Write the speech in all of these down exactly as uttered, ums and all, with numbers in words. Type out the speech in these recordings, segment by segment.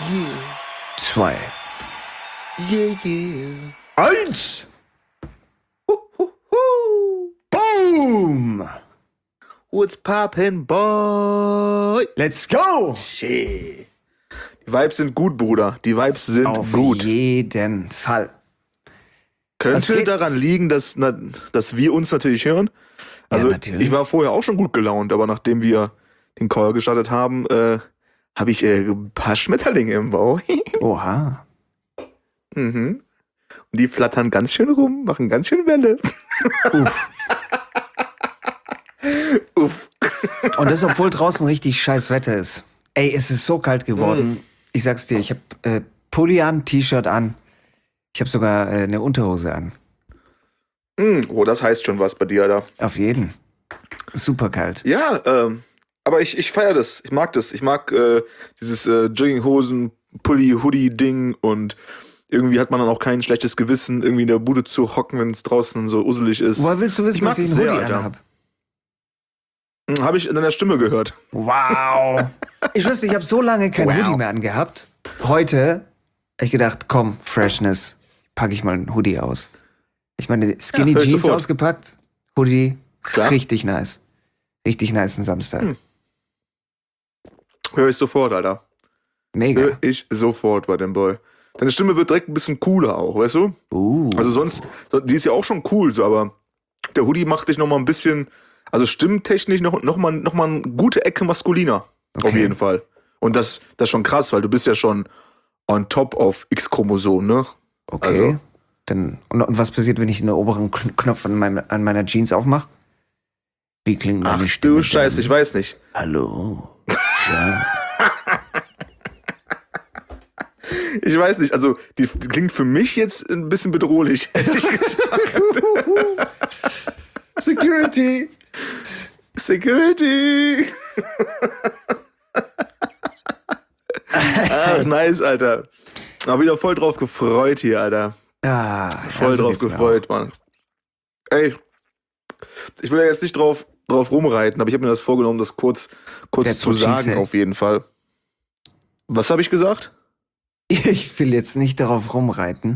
Yeah. Zwei. Yeah, yeah. Eins. Hu, hu, hu. Boom. What's poppin', boy? Let's go. Shit. Die Vibes sind gut, Bruder. Die Vibes sind Auf gut. jeden Fall. Was Könnte geht? daran liegen, dass, na, dass wir uns natürlich hören. Also Ja, natürlich. ich war vorher auch schon gut gelaunt, aber nachdem wir den Call gestartet haben, äh, habe ich äh, ein paar Schmetterlinge im Bauch. Oha. Mhm. Und die flattern ganz schön rum, machen ganz schön Welle. Uff. Uff. Und das, obwohl draußen richtig scheiß Wetter ist. Ey, es ist so kalt geworden. Ich sag's dir, ich hab äh, Pulli an, T-Shirt an. Ich habe sogar äh, eine Unterhose an. Mm, oh, das heißt schon was bei dir, Alter. Auf jeden. Super kalt. Ja, ähm, aber ich, ich feiere das. Ich mag das. Ich mag äh, dieses äh, Jogginghosen, Pulli, Hoodie-Ding und irgendwie hat man dann auch kein schlechtes Gewissen, irgendwie in der Bude zu hocken, wenn es draußen so uselig ist. Woher willst du wissen, Ich mag dass ich das einen sehr, Hoodie Alter. anhab? Hm, Habe ich in deiner Stimme gehört. Wow. Ich wusste, ich habe so lange kein Wow. Hoodie mehr angehabt. Heute hab ich gedacht, komm, Freshness, packe ich mal einen Hoodie aus. Ich meine, Skinny Ja, hör ich Jeans sofort. ausgepackt, Hoodie, Klar. richtig nice. Richtig nice ein Samstag. Hm. Hör ich sofort, Alter. Mega. Hör ich sofort bei dem Boy. Deine Stimme wird direkt ein bisschen cooler auch, weißt du? Uh. Also sonst, die ist ja auch schon cool, so, aber der Hoodie macht dich nochmal ein bisschen, also stimmtechnisch noch, noch, mal, noch mal eine gute Ecke maskuliner. Okay. Auf jeden Fall. Und das, das ist schon krass, weil du bist ja schon on top of X-Chromosom, ne? Okay. Also- Dann, und, und was passiert, wenn ich den oberen Kn- Knopf an, meinem, an meiner Jeans aufmache? Wie klingt meine Ach Stimme? du Scheiße, denn? ich weiß nicht. Hallo. Ja. Ich weiß nicht, also die, die klingt für mich jetzt ein bisschen bedrohlich, ehrlich gesagt. Security. Security! Ach, nice, Alter. Hab wieder voll drauf gefreut hier, Alter. Ah, Voll ja, so drauf geht's mir gefreut, Mann. Ey, ich will ja jetzt nicht drauf, drauf rumreiten, aber ich habe mir das vorgenommen, das kurz, kurz That's zu what she sagen, said. auf jeden Fall. Was habe ich gesagt? auch. Ich will jetzt nicht darauf rumreiten.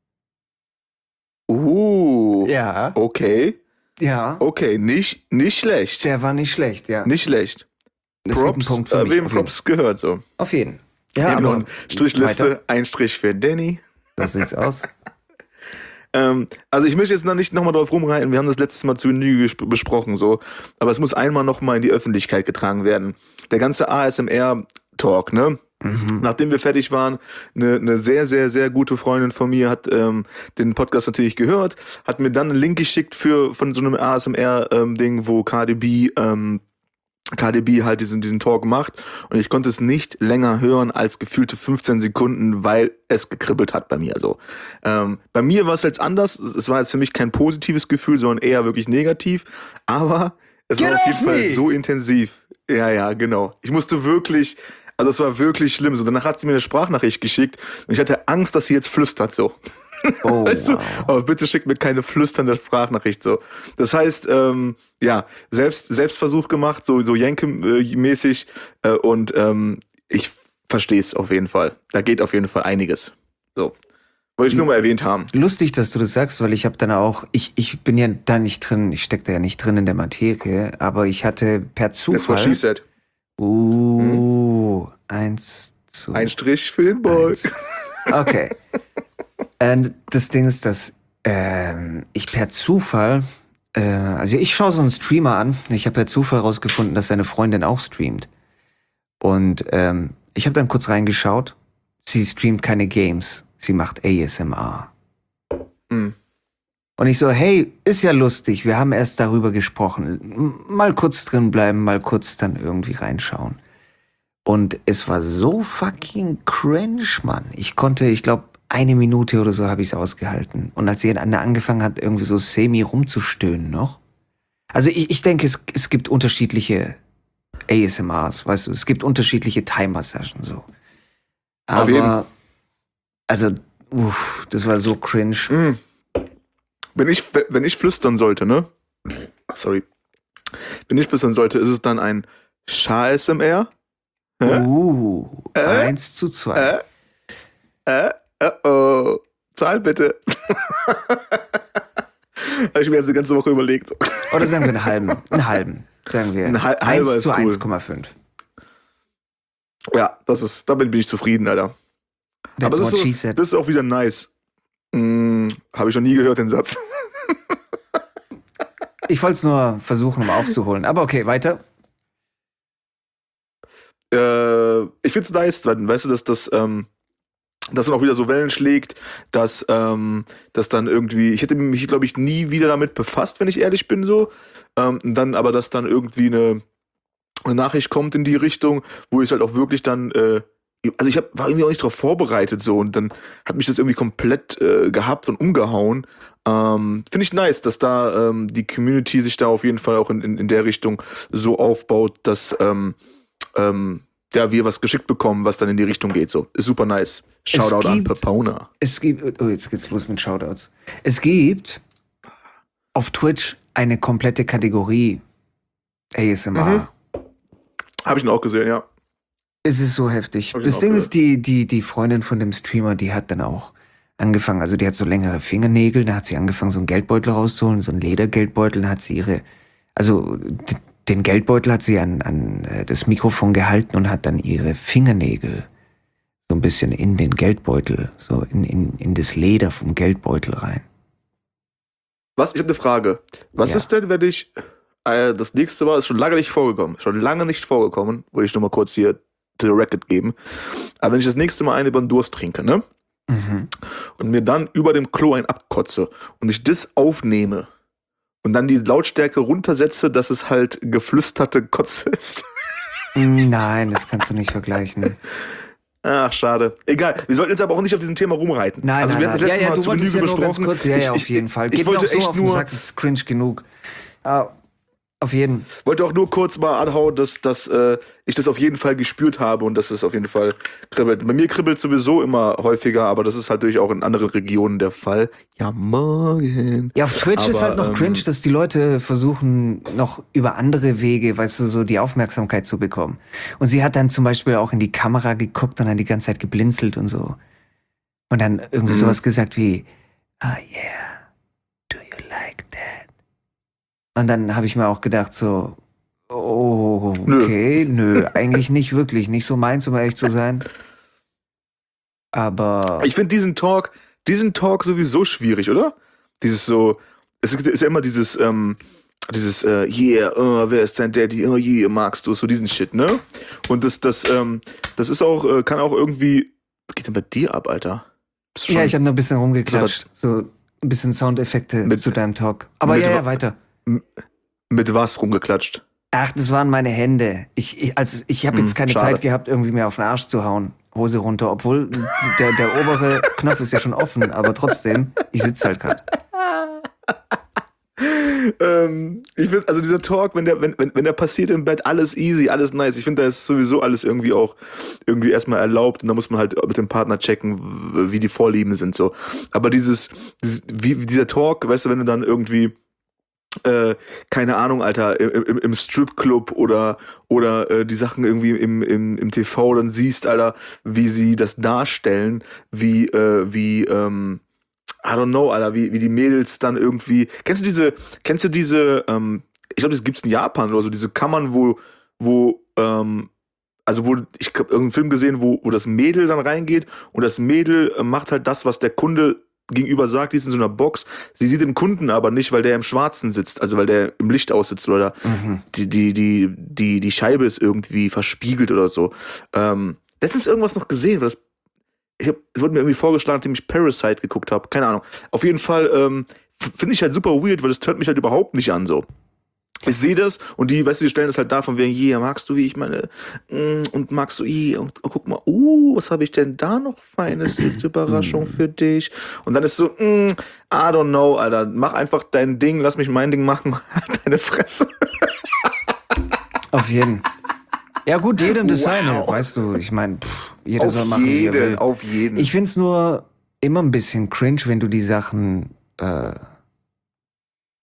Uh, Ja. okay. Ja. Okay, nicht, nicht schlecht. Der war nicht schlecht, ja. Nicht schlecht. Es gibt einen Props, Punkt für äh, mich. wem auf, jeden. Props gehört so. auf jeden. Ja, Genau, aber und Strichliste, weiter. ein Strich für Danny. So sieht's aus. Ähm, also ich möchte jetzt noch nicht nochmal drauf rumreiten, wir haben das letztes Mal zu Genüge gesp- besprochen, so, aber es muss einmal nochmal in die Öffentlichkeit getragen werden. Der ganze A S M R-Talk, ne? Mhm. Nachdem wir fertig waren, eine, eine sehr, sehr, sehr gute Freundin von mir hat ähm, den Podcast natürlich gehört, hat mir dann einen Link geschickt für von so einem A S M R-Ding, wo K D B ähm, K D B halt diesen, diesen Talk macht und ich konnte es nicht länger hören als gefühlte fünfzehn Sekunden, weil es gekribbelt hat bei mir. Also, ähm, bei mir war es jetzt anders, es war jetzt für mich kein positives Gefühl, sondern eher wirklich negativ, aber es Get war auf jeden off Fall me! so intensiv. Ja, ja, genau. Ich musste wirklich, also es war wirklich schlimm. So, danach hat sie mir eine Sprachnachricht geschickt und ich hatte Angst, dass sie jetzt flüstert so. Oh, Weißt du? wow. Aber bitte schickt mir keine flüsternde Sprachnachricht so. Das heißt, ähm, ja, selbst Selbstversuch gemacht, so so Jenke-mäßig äh, und ähm, ich verstehe es auf jeden Fall. Da geht auf jeden Fall einiges. So. Wollte ich nur mal erwähnt haben. Lustig, dass du das sagst, weil ich habe dann auch, ich, ich bin ja da nicht drin, ich stecke da ja nicht drin in der Materie, aber ich hatte per Das war Zufall. she said. Uh, eins zu Ein Strich für den Boy. eins. Okay. Und das Ding ist, dass ähm, ich per Zufall, äh, also ich schaue so einen Streamer an, ich habe per Zufall rausgefunden, dass seine Freundin auch streamt. Und ähm, ich habe dann kurz reingeschaut, sie streamt keine Games, sie macht A S M R. Hm. Und ich so, hey, ist ja lustig, wir haben erst darüber gesprochen. M- Mal kurz drin bleiben, mal kurz dann irgendwie reinschauen. Und es war so fucking cringe, Mann. Ich konnte, ich glaube, eine Minute oder so habe ich es ausgehalten. Und als sie dann angefangen hat, irgendwie so semi rumzustöhnen noch. Also ich, ich denke, es, es gibt unterschiedliche A S M Rs, weißt du, es gibt unterschiedliche Thai-Massagen so. Auf jeden. Aber, also, uff, das war so cringe. Hm. Wenn ich, wenn ich flüstern sollte, ne? Sorry. Wenn ich flüstern sollte, ist es dann ein Scha-S M R? Uh, Äh? eins zu zwei. Äh? Äh? Äh? Oh. Zahl bitte. Habe ich mir jetzt die ganze Woche überlegt. Oder sagen wir einen halben. Einen halben. Sagen wir. Ein hal- halber eins ist zu cool. eins Komma fünf. Ja, das ist, damit bin ich zufrieden, Alter. That's Aber das what ist, she so, said. das ist auch wieder nice. Hm, Habe ich noch nie gehört, den Satz. Ich wollte es nur versuchen, um aufzuholen. Aber okay, weiter. Äh, ich find's nice, weil, weißt du, dass das, ähm, das dann auch wieder so Wellen schlägt, dass, ähm, dass dann irgendwie, ich hätte mich, glaube ich, nie wieder damit befasst, wenn ich ehrlich bin, so. Ähm, dann aber, dass dann irgendwie eine, eine Nachricht kommt in die Richtung, wo ich halt auch wirklich dann, äh, also ich hab, war irgendwie auch nicht darauf vorbereitet, so, und dann hat mich das irgendwie komplett äh, gehabt und umgehauen. Ähm, Finde ich nice, dass da ähm, die Community sich da auf jeden Fall auch in, in, in der Richtung so aufbaut, dass ähm, ähm, ja, wir was geschickt bekommen, was dann in die Richtung geht. So, ist super nice. Shoutout an gibt- Pepona. Es gibt. Oh, jetzt geht's los mit Shoutouts. Es gibt auf Twitch eine komplette Kategorie A S M R. Mhm. Habe ich ihn auch gesehen, ja. Es ist so heftig. Hab ich Das auch Ding gehört. ist, die, die, die Freundin von dem Streamer, die hat dann auch angefangen, also die hat so längere Fingernägel, da hat sie angefangen, so einen Geldbeutel rauszuholen, so einen Ledergeldbeutel, dann hat sie ihre, also d- den Geldbeutel hat sie an, an äh, das Mikrofon gehalten und hat dann ihre Fingernägel so ein bisschen in den Geldbeutel, so in, in, in das Leder vom Geldbeutel rein. Was? Ich habe eine Frage. Was Ja. ist denn, wenn ich äh, das nächste Mal, ist schon lange nicht vorgekommen, schon lange nicht vorgekommen, wollte ich nur mal kurz hier to the record geben. Aber wenn ich das nächste Mal eine über den Durst trinke, ne? Mhm. Und mir dann über dem Klo ein abkotze und ich das aufnehme und dann die Lautstärke runtersetze, dass es halt geflüsterte Kotze ist. Nein, das kannst du nicht vergleichen. Ach, schade. Egal, wir sollten jetzt aber auch nicht auf diesem Thema rumreiten. Nein, also nein, wir nein. hatten das Ja, letzte ja, Mal du zu wolltest Genüge ja nur ganz besprochen. kurz, ja, ja, Ich- auf jeden Fall. Ich, Geht ich mir auch wollte so echt auf den nur, Sack, das ist cringe genug. Ah, auf jeden. wollte auch nur kurz mal anhauen, dass, dass äh, ich das auf jeden Fall gespürt habe und dass es auf jeden Fall kribbelt. Bei mir kribbelt sowieso immer häufiger, aber das ist halt natürlich auch in anderen Regionen der Fall. Ja, morgen. Ja, auf Twitch ist Aber, halt noch ähm, cringe, dass die Leute versuchen, noch über andere Wege, weißt du, so die Aufmerksamkeit zu bekommen. Und sie hat dann zum Beispiel auch in die Kamera geguckt und dann die ganze Zeit geblinzelt und so. Und dann irgendwie Mhm. sowas gesagt wie, ah yeah, do you like that? Und dann habe ich mir auch gedacht so, oh, Nö. okay, nö, eigentlich nicht wirklich, nicht so meins, um ehrlich zu sein. Aber Ich finde diesen Talk, diesen Talk sowieso schwierig, oder? Dieses so, es ist ja immer dieses, ähm, dieses, äh, yeah, oh, wer ist dein Daddy, oh yeah, magst du, so diesen Shit, ne? Und das, das, ähm, das ist auch, äh, kann auch irgendwie, was geht denn bei dir ab, Alter? Bist du ja, schon- ich habe nur ein bisschen rumgeklatscht, so ein bisschen Soundeffekte Mit- zu deinem Talk. Aber mit ja, wa- ja, weiter. mit was rumgeklatscht? Ach, das waren meine Hände. Ich, ich, also ich habe Hm, jetzt keine schade. Zeit gehabt, irgendwie mir auf den Arsch zu hauen. Hose runter. Obwohl der, der obere Knopf ist ja schon offen, aber trotzdem, ich sitze halt gerade. ähm, ich finde, also dieser Talk, wenn der, wenn, wenn, wenn der passiert im Bett, alles easy, alles nice. Ich finde, da ist sowieso alles irgendwie auch irgendwie erstmal erlaubt und da muss man halt mit dem Partner checken, w- wie die Vorlieben sind so. Aber dieses, dieses wie, wie dieser Talk, weißt du, wenn du dann irgendwie äh, keine Ahnung, Alter, im, im, im Stripclub oder, oder äh, die Sachen irgendwie im, im, im T V dann siehst, Alter, wie sie das darstellen, wie, äh, wie, ähm, I don't know, Alter, wie, wie die Mädels dann irgendwie. Kennst du diese, kennst du diese, ähm, ich glaube, das gibt's in Japan oder so, diese Kammern, wo, wo, ähm, also wo, ich habe irgendeinen Film gesehen, wo, wo das Mädel dann reingeht und das Mädel äh, macht halt das, was der Kunde gegenüber sagt, die ist in so einer Box. Sie sieht den Kunden aber nicht, weil der im Schwarzen sitzt, also weil der im Licht aussitzt oder Mhm. die, die, die, die, die Scheibe ist irgendwie verspiegelt oder so. Ähm, letztens irgendwas noch gesehen, weil das, ich hab, es wurde mir irgendwie vorgeschlagen, nachdem ich Parasite geguckt habe. Keine Ahnung. Auf jeden Fall ähm, f- finde ich halt super weird, weil das hört mich halt überhaupt nicht an so. Ich sehe das und die, weißt du, die stellen das halt da von wegen, yeah, magst du, wie ich meine, mm, und magst du, yeah, und oh, guck mal, uh, was habe ich denn da noch Feines als Überraschung für dich? Und dann ist so, mm, I don't know, Alter, mach einfach dein Ding, lass mich mein Ding machen, halt deine Fresse. Auf jeden. Ja gut, jedem das Wow. seine, weißt du. Ich meine, jeder Auf soll machen, wie er jeden, will. auf jeden. Ich find's nur immer ein bisschen cringe, wenn du die Sachen äh,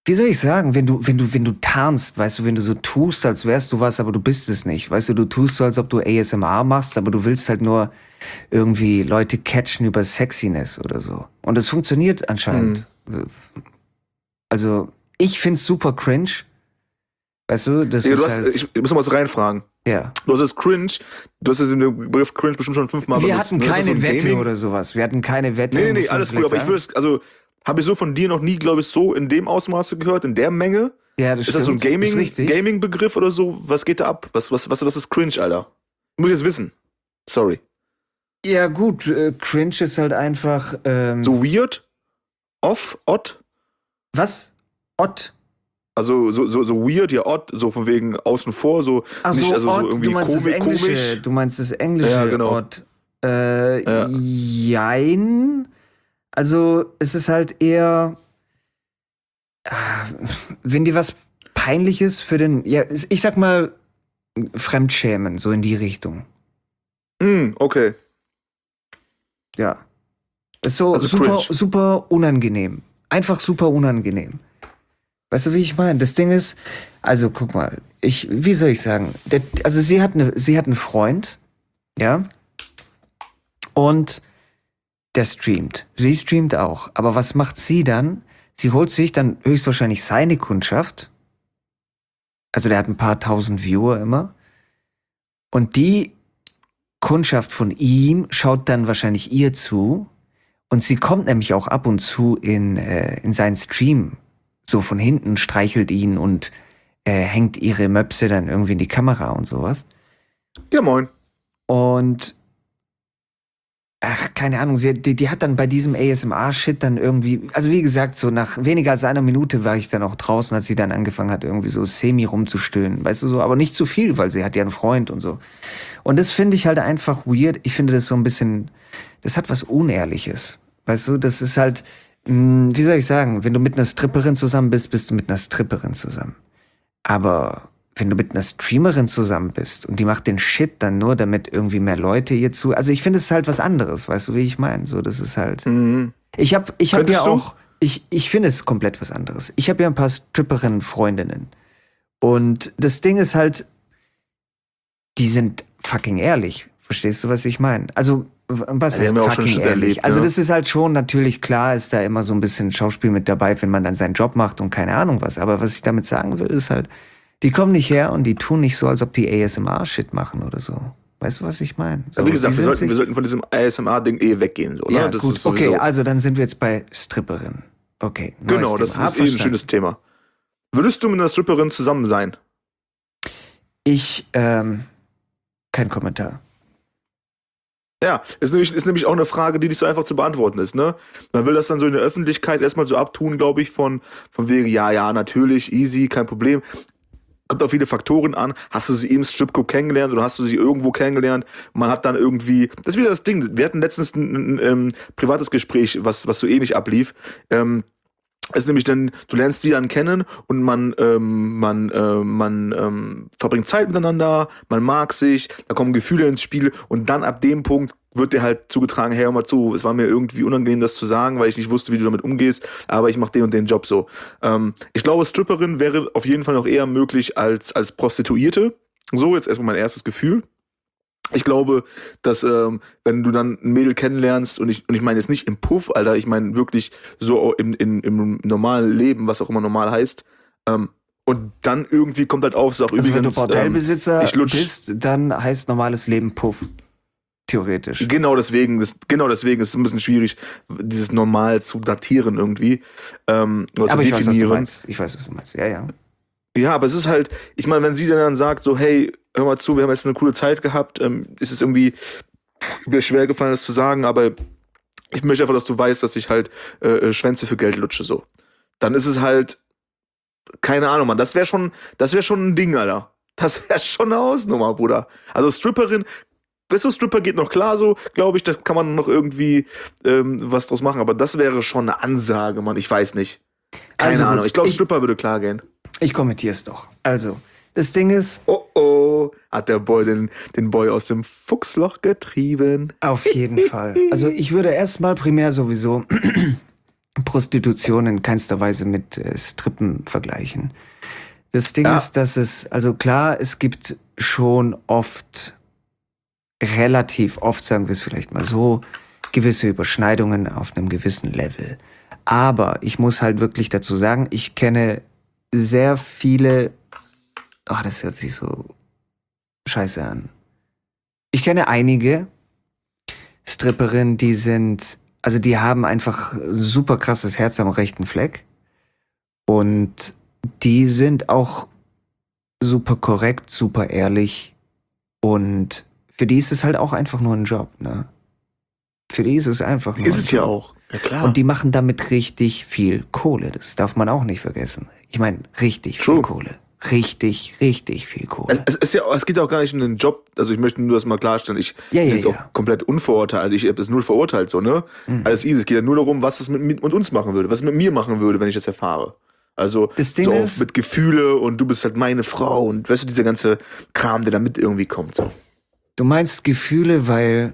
wie soll ich sagen, wenn du, wenn du, wenn du tarnst, weißt du, wenn du so tust, als wärst du was, aber du bist es nicht. Weißt du, du tust so, als ob du A S M R machst, aber du willst halt nur irgendwie Leute catchen über Sexiness oder so. Und das funktioniert anscheinend. Mhm. Also, ich find's super cringe. Weißt du, das ja, ist du hast, halt... ich, ich muss noch was reinfragen. Ja. Du hast das cringe, du hast den Begriff cringe bestimmt schon fünfmal Wir benutzt. hatten ne? keine so Wette Gaming? oder sowas. Wir hatten keine Wette. Nee, nee, muss nee, man alles gut, vielleicht aber ich sagen. würde also, habe ich so von dir noch nie, glaube ich, so in dem Ausmaße gehört, in der Menge. Ja, das ist das so ein stimmt. Ist Gaming, richtig. Gaming-Begriff oder so? Was geht da ab? Was, was, was, was ist cringe, Alter? Muss ich jetzt wissen. Sorry. Ja, gut, äh, cringe ist halt einfach. Ähm, So weird? Off? Odd? was? Ott? Also so, so, so weird, ja, odd, so von wegen außen vor, so Ach nicht, so, also so Ott, irgendwie du meinst das Komik, Englische. komisch. Du meinst das Englische Ja, genau. Ott. Äh, Ja. jein. Also, es ist halt eher. ah, Wenn dir was Peinliches für den. Ja, ich sag mal, Fremdschämen, so in die Richtung. Hm, okay. Ja. Ist so Also super, cringe. super unangenehm. Einfach super unangenehm. Weißt du, wie ich meine? Das Ding ist, also guck mal, ich, wie soll ich sagen? Der, also sie hat, eine, sie hat einen Freund, ja, und der streamt. Sie streamt auch. Aber was macht sie dann? Sie holt sich dann höchstwahrscheinlich seine Kundschaft. Also der hat ein paar tausend Viewer immer. Und die Kundschaft von ihm schaut dann wahrscheinlich ihr zu. Und sie kommt nämlich auch ab und zu in, äh, in seinen Stream. So von hinten, streichelt ihn und äh, hängt ihre Möpse dann irgendwie in die Kamera und sowas. Ja, moin. Und ach, keine Ahnung, sie, die, die hat dann bei diesem A S M R-Shit dann irgendwie, also wie gesagt, so nach weniger als einer Minute war ich dann auch draußen, als sie dann angefangen hat, irgendwie so semi rumzustöhnen, weißt du so, aber nicht zu viel, weil sie hat ja einen Freund und so. Und das finde ich halt einfach weird. Ich finde das so ein bisschen, das hat was Unehrliches, weißt du, das ist halt, mh, wie soll ich sagen, wenn du mit einer Stripperin zusammen bist, bist du mit einer Stripperin zusammen. Aber wenn du mit einer Streamerin zusammen bist und die macht den Shit dann nur, damit irgendwie mehr Leute ihr zu. Also ich finde es halt was anderes, weißt du, wie ich meine? So, das ist halt. Mhm. Ich habe ich hab ja Könntest du? auch. Ich, ich finde es komplett was anderes. Ich habe ja ein paar Stripperinnen-Freundinnen. Und das Ding ist halt, die sind fucking ehrlich. Verstehst du, was ich meine? Also, w- was Ja, die heißt haben ja auch schon fucking Shit ehrlich? erlebt, Also, ne? das ist halt schon natürlich klar, ist da immer so ein bisschen Schauspiel mit dabei, wenn man dann seinen Job macht und keine Ahnung was. Aber was ich damit sagen will, ist halt, die kommen nicht her und die tun nicht so, als ob die A S M R-Shit machen oder so. Weißt du, was ich meine? So, Aber wie gesagt, die wir sind sollten, sich- wir sollten von diesem A S M R-Ding eh weggehen. So, ne? ja, Das gut, ist sowieso, okay, also dann sind wir jetzt bei Stripperin. Okay, neues genau, das Thema. ist Hab eh ein verstanden. schönes Thema. Würdest du mit einer Stripperin zusammen sein? Ich, ähm, kein Kommentar. Ja, ist nämlich, ist nämlich auch eine Frage, die nicht so einfach zu beantworten ist, ne? Man will das dann so in der Öffentlichkeit erstmal so abtun, glaube ich, von, von wegen, ja, ja, natürlich, easy, kein Problem. Kommt auf viele Faktoren an. Hast du sie im Stripclub kennengelernt oder hast du sie irgendwo kennengelernt? Man hat dann irgendwie, das ist wieder das Ding. Wir hatten letztens ein, ein, ein ähm, privates Gespräch, was, was so ähnlich ablief. Ähm, es ist nämlich dann, du lernst sie dann kennen und man, ähm, man, äh, man ähm, verbringt Zeit miteinander, man mag sich, da kommen Gefühle ins Spiel und dann ab dem Punkt wird dir halt zugetragen, hey, hör mal zu, es war mir irgendwie unangenehm, das zu sagen, weil ich nicht wusste, wie du damit umgehst, aber ich mache den und den Job so. Ähm, ich glaube, Stripperin wäre auf jeden Fall noch eher möglich als, als Prostituierte. So, jetzt erstmal mein erstes Gefühl. Ich glaube, dass ähm, wenn du dann ein Mädel kennenlernst und ich und ich meine jetzt nicht im Puff, Alter, ich meine wirklich so im, in, im normalen Leben, was auch immer normal heißt, ähm, und dann irgendwie kommt halt auf, sag Also wenn du übrigens, Bordellbesitzer ähm, ich lutsch- bist, dann heißt normales Leben Puff. Theoretisch. genau deswegen, das, genau deswegen ist es ein bisschen schwierig, dieses normal zu datieren irgendwie, ähm, oder Aber zu ich weiß, was du definieren. meinst. Ich weiß, was du meinst. Ja, ja. Ja, aber es ist halt, ich meine, wenn sie dann, dann sagt, so, hey, hör mal zu, wir haben jetzt eine coole Zeit gehabt, ähm, ist es irgendwie mir schwer gefallen, das zu sagen, aber ich möchte einfach, dass du weißt, dass ich halt äh, Schwänze für Geld lutsche, so. Dann ist es halt, keine Ahnung, Mann, das wäre schon, das wäre schon ein Ding, Alter. Das wäre schon eine Hausnummer, Bruder. Also Stripperin, weißt du, Stripper geht noch klar so, glaube ich, da kann man noch irgendwie ähm, was draus machen, aber das wäre schon eine Ansage, Mann, ich weiß nicht. Keine Also gut, Ahnung, ich glaube, ich- Stripper würde klar gehen. Ich kommentiere es doch. Also, das Ding ist, Oh oh, hat der Boy den, den Boy aus dem Fuchsloch getrieben. auf jeden Fall. Also ich würde erstmal primär sowieso Prostitution in keinster Weise mit äh, Strippen vergleichen. Das Ding Ja. ist, dass es, also klar, es gibt schon oft, relativ oft, sagen wir es vielleicht mal so, gewisse Überschneidungen auf einem gewissen Level. Aber ich muss halt wirklich dazu sagen, ich kenne sehr viele, ach, das hört sich so scheiße an. Ich kenne einige Stripperinnen, die sind, also die haben einfach super krasses Herz am rechten Fleck und die sind auch super korrekt, super ehrlich und für die ist es halt auch einfach nur ein Job, ne? Für die ist es einfach nur Ist ein es ja Job. auch. Ja, klar. Und die machen damit richtig viel Kohle. Das darf man auch nicht vergessen. Ich meine, richtig True. viel Kohle. Richtig, richtig viel Es, Kohle. es, ist ja, es geht ja auch gar nicht um den Job. Also ich möchte nur das mal klarstellen. Ich Ja, bin ja, jetzt ja. auch komplett unverurteilt. Also ich habe das null verurteilt, so, ne? Mhm. Alles easy. Es geht ja nur darum, was es mit, mit, mit uns machen würde. Was es mit mir machen würde, wenn ich das erfahre. Also Das Ding so auch ist- mit Gefühle und du bist halt meine Frau und weißt du, dieser ganze Kram, der da mit irgendwie kommt. So. Du meinst Gefühle, weil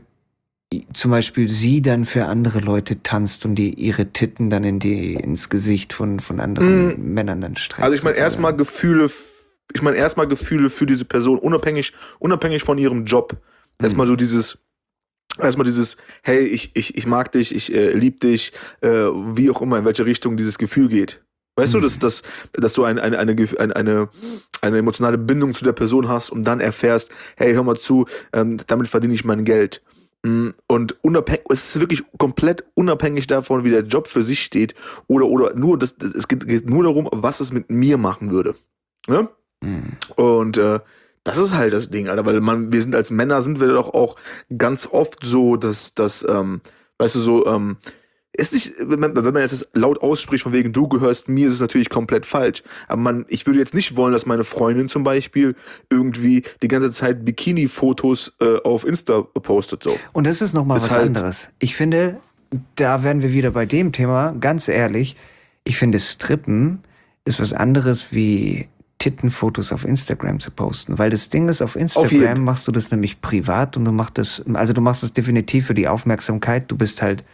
zum Beispiel sie dann für andere Leute tanzt und die ihre Titten dann in die, ins Gesicht von, von anderen Männern dann streckt. Also ich meine sozusagen. erstmal Gefühle, f- ich meine erstmal Gefühle für diese Person, unabhängig, unabhängig von ihrem Job. Erstmal so dieses, erstmal dieses, hey, ich, ich, ich mag dich, ich äh, lieb dich, äh, wie auch immer, in welche Richtung dieses Gefühl geht. Weißt du, dass, dass, dass du ein, eine, eine, Gef- eine, eine, eine emotionale Bindung zu der Person hast und dann erfährst, hey, hör mal zu, ähm, damit verdiene ich mein Geld. Mm, Und unabhängig, es ist wirklich komplett unabhängig davon, wie der Job für sich steht, oder, oder nur, das, das, es geht, geht nur darum, was es mit mir machen würde. Ne? Mhm. Und äh, das ist halt das Ding, Alter, weil man, wir sind als Männer, sind wir doch auch ganz oft so, dass, dass ähm, weißt du, so, ähm, ist nicht, wenn man, wenn man jetzt das laut ausspricht, von wegen du gehörst mir, ist es natürlich komplett falsch. Aber man, ich würde jetzt nicht wollen, dass meine Freundin zum Beispiel irgendwie die ganze Zeit Bikini-Fotos äh, auf Insta postet, so. Und das ist nochmal Ist was halt- anderes. Ich finde, da wären wir wieder bei dem Thema, ganz ehrlich, ich finde Strippen ist was anderes wie Tittenfotos auf Instagram zu posten. Weil das Ding ist, auf Instagram jeden. machst du das nämlich privat und du machst das, also du machst es definitiv für die Aufmerksamkeit. Du bist halt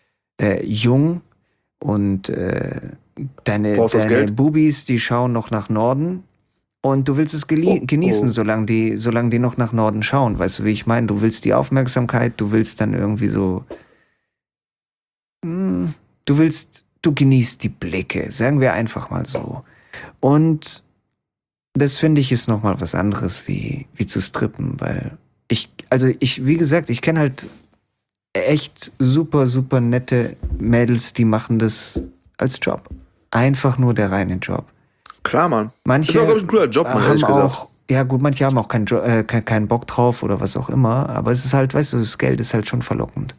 äh, jung und äh, deine, Brauchst das deine Geld? Bubis, die schauen noch nach Norden. Und du willst es geli- Oh, genießen, oh. solange die, solange die noch nach Norden schauen. Weißt du, wie ich meine? Du willst die Aufmerksamkeit, du willst dann irgendwie so. Hm, du willst, du genießt die Blicke, sagen wir einfach mal so. Und das finde ich ist nochmal was anderes wie, wie zu strippen, weil ich, also ich, wie gesagt, ich kenne halt echt super, super nette Mädels, die machen das als Job. Einfach nur der reine Job. Klar, Mann. Manche Ist auch, glaube ich, ein cooler Job, Mann, haben ehrlich gesagt. auch, ja gut, manche haben auch keinen jo äh, kein- keinen Bock drauf oder was auch immer, aber es ist halt, weißt du, das Geld ist halt schon verlockend.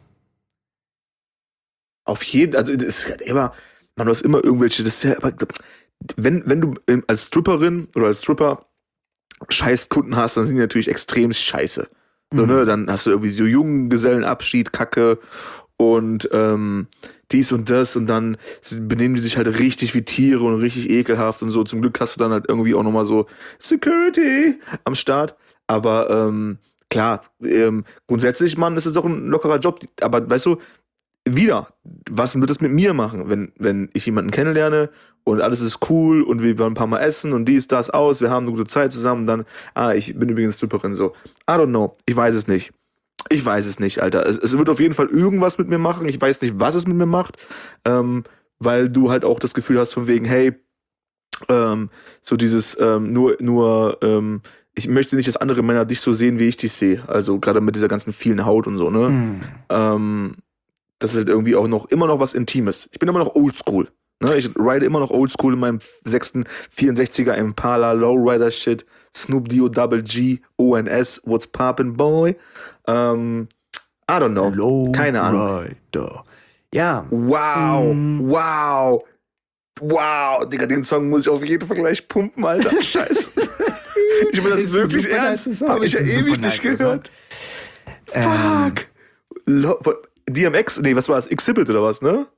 Auf jeden, also das ist halt immer, man, du hast immer irgendwelche, das ist ja, aber, wenn, wenn du ähm, als Stripperin oder als Stripper scheiß Kunden hast, dann sind die natürlich extrem scheiße. So, Mhm. ne? Dann hast du irgendwie so Junggesellenabschied, Kacke und ähm, dies und das und dann benehmen die sich halt richtig wie Tiere und richtig ekelhaft und so. Zum Glück hast du dann halt irgendwie auch nochmal so Security am Start. Aber ähm, klar, ähm, grundsätzlich, Mann, ist es auch ein lockerer Job. Aber weißt du, wieder, was wird das mit mir machen, wenn, wenn ich jemanden kennenlerne und alles ist cool und wir wollen ein paar Mal essen und dies, das, aus, wir haben eine gute Zeit zusammen, dann, ah, ich bin übrigens Stripperin, so. I don't know, ich weiß es nicht. Ich weiß es nicht, Alter. Es, es wird auf jeden Fall irgendwas mit mir machen, ich weiß nicht, was es mit mir macht, ähm, weil du halt auch das Gefühl hast von wegen, hey, ähm, so dieses, ähm, nur, nur, ähm, ich möchte nicht, dass andere Männer dich so sehen, wie ich dich sehe. Also gerade mit dieser ganzen vielen Haut und so, ne? Mhm. Ähm, das ist halt irgendwie auch noch immer noch was Intimes. Ich bin immer noch oldschool. Ne? Ich ride immer noch oldschool in meinem sechsten vierundsechziger Impala, Lowrider Shit, Snoop Dio, Double G, O N S, What's Poppin' Boy. Ähm, I don't know. Keine Ahnung. Lowrider. Ja. Wow, Mm. wow, wow. Digga, den Song muss ich auf jeden Fall gleich pumpen, Alter. Scheiße. Ich meine das Ist ein wirklich super ernst. nice Song. Habe ich ja Ist ein ewig super nicht nice gehört. Ähm, Fuck. Lo D M X? Nee, was war das? Exhibit oder was, ne?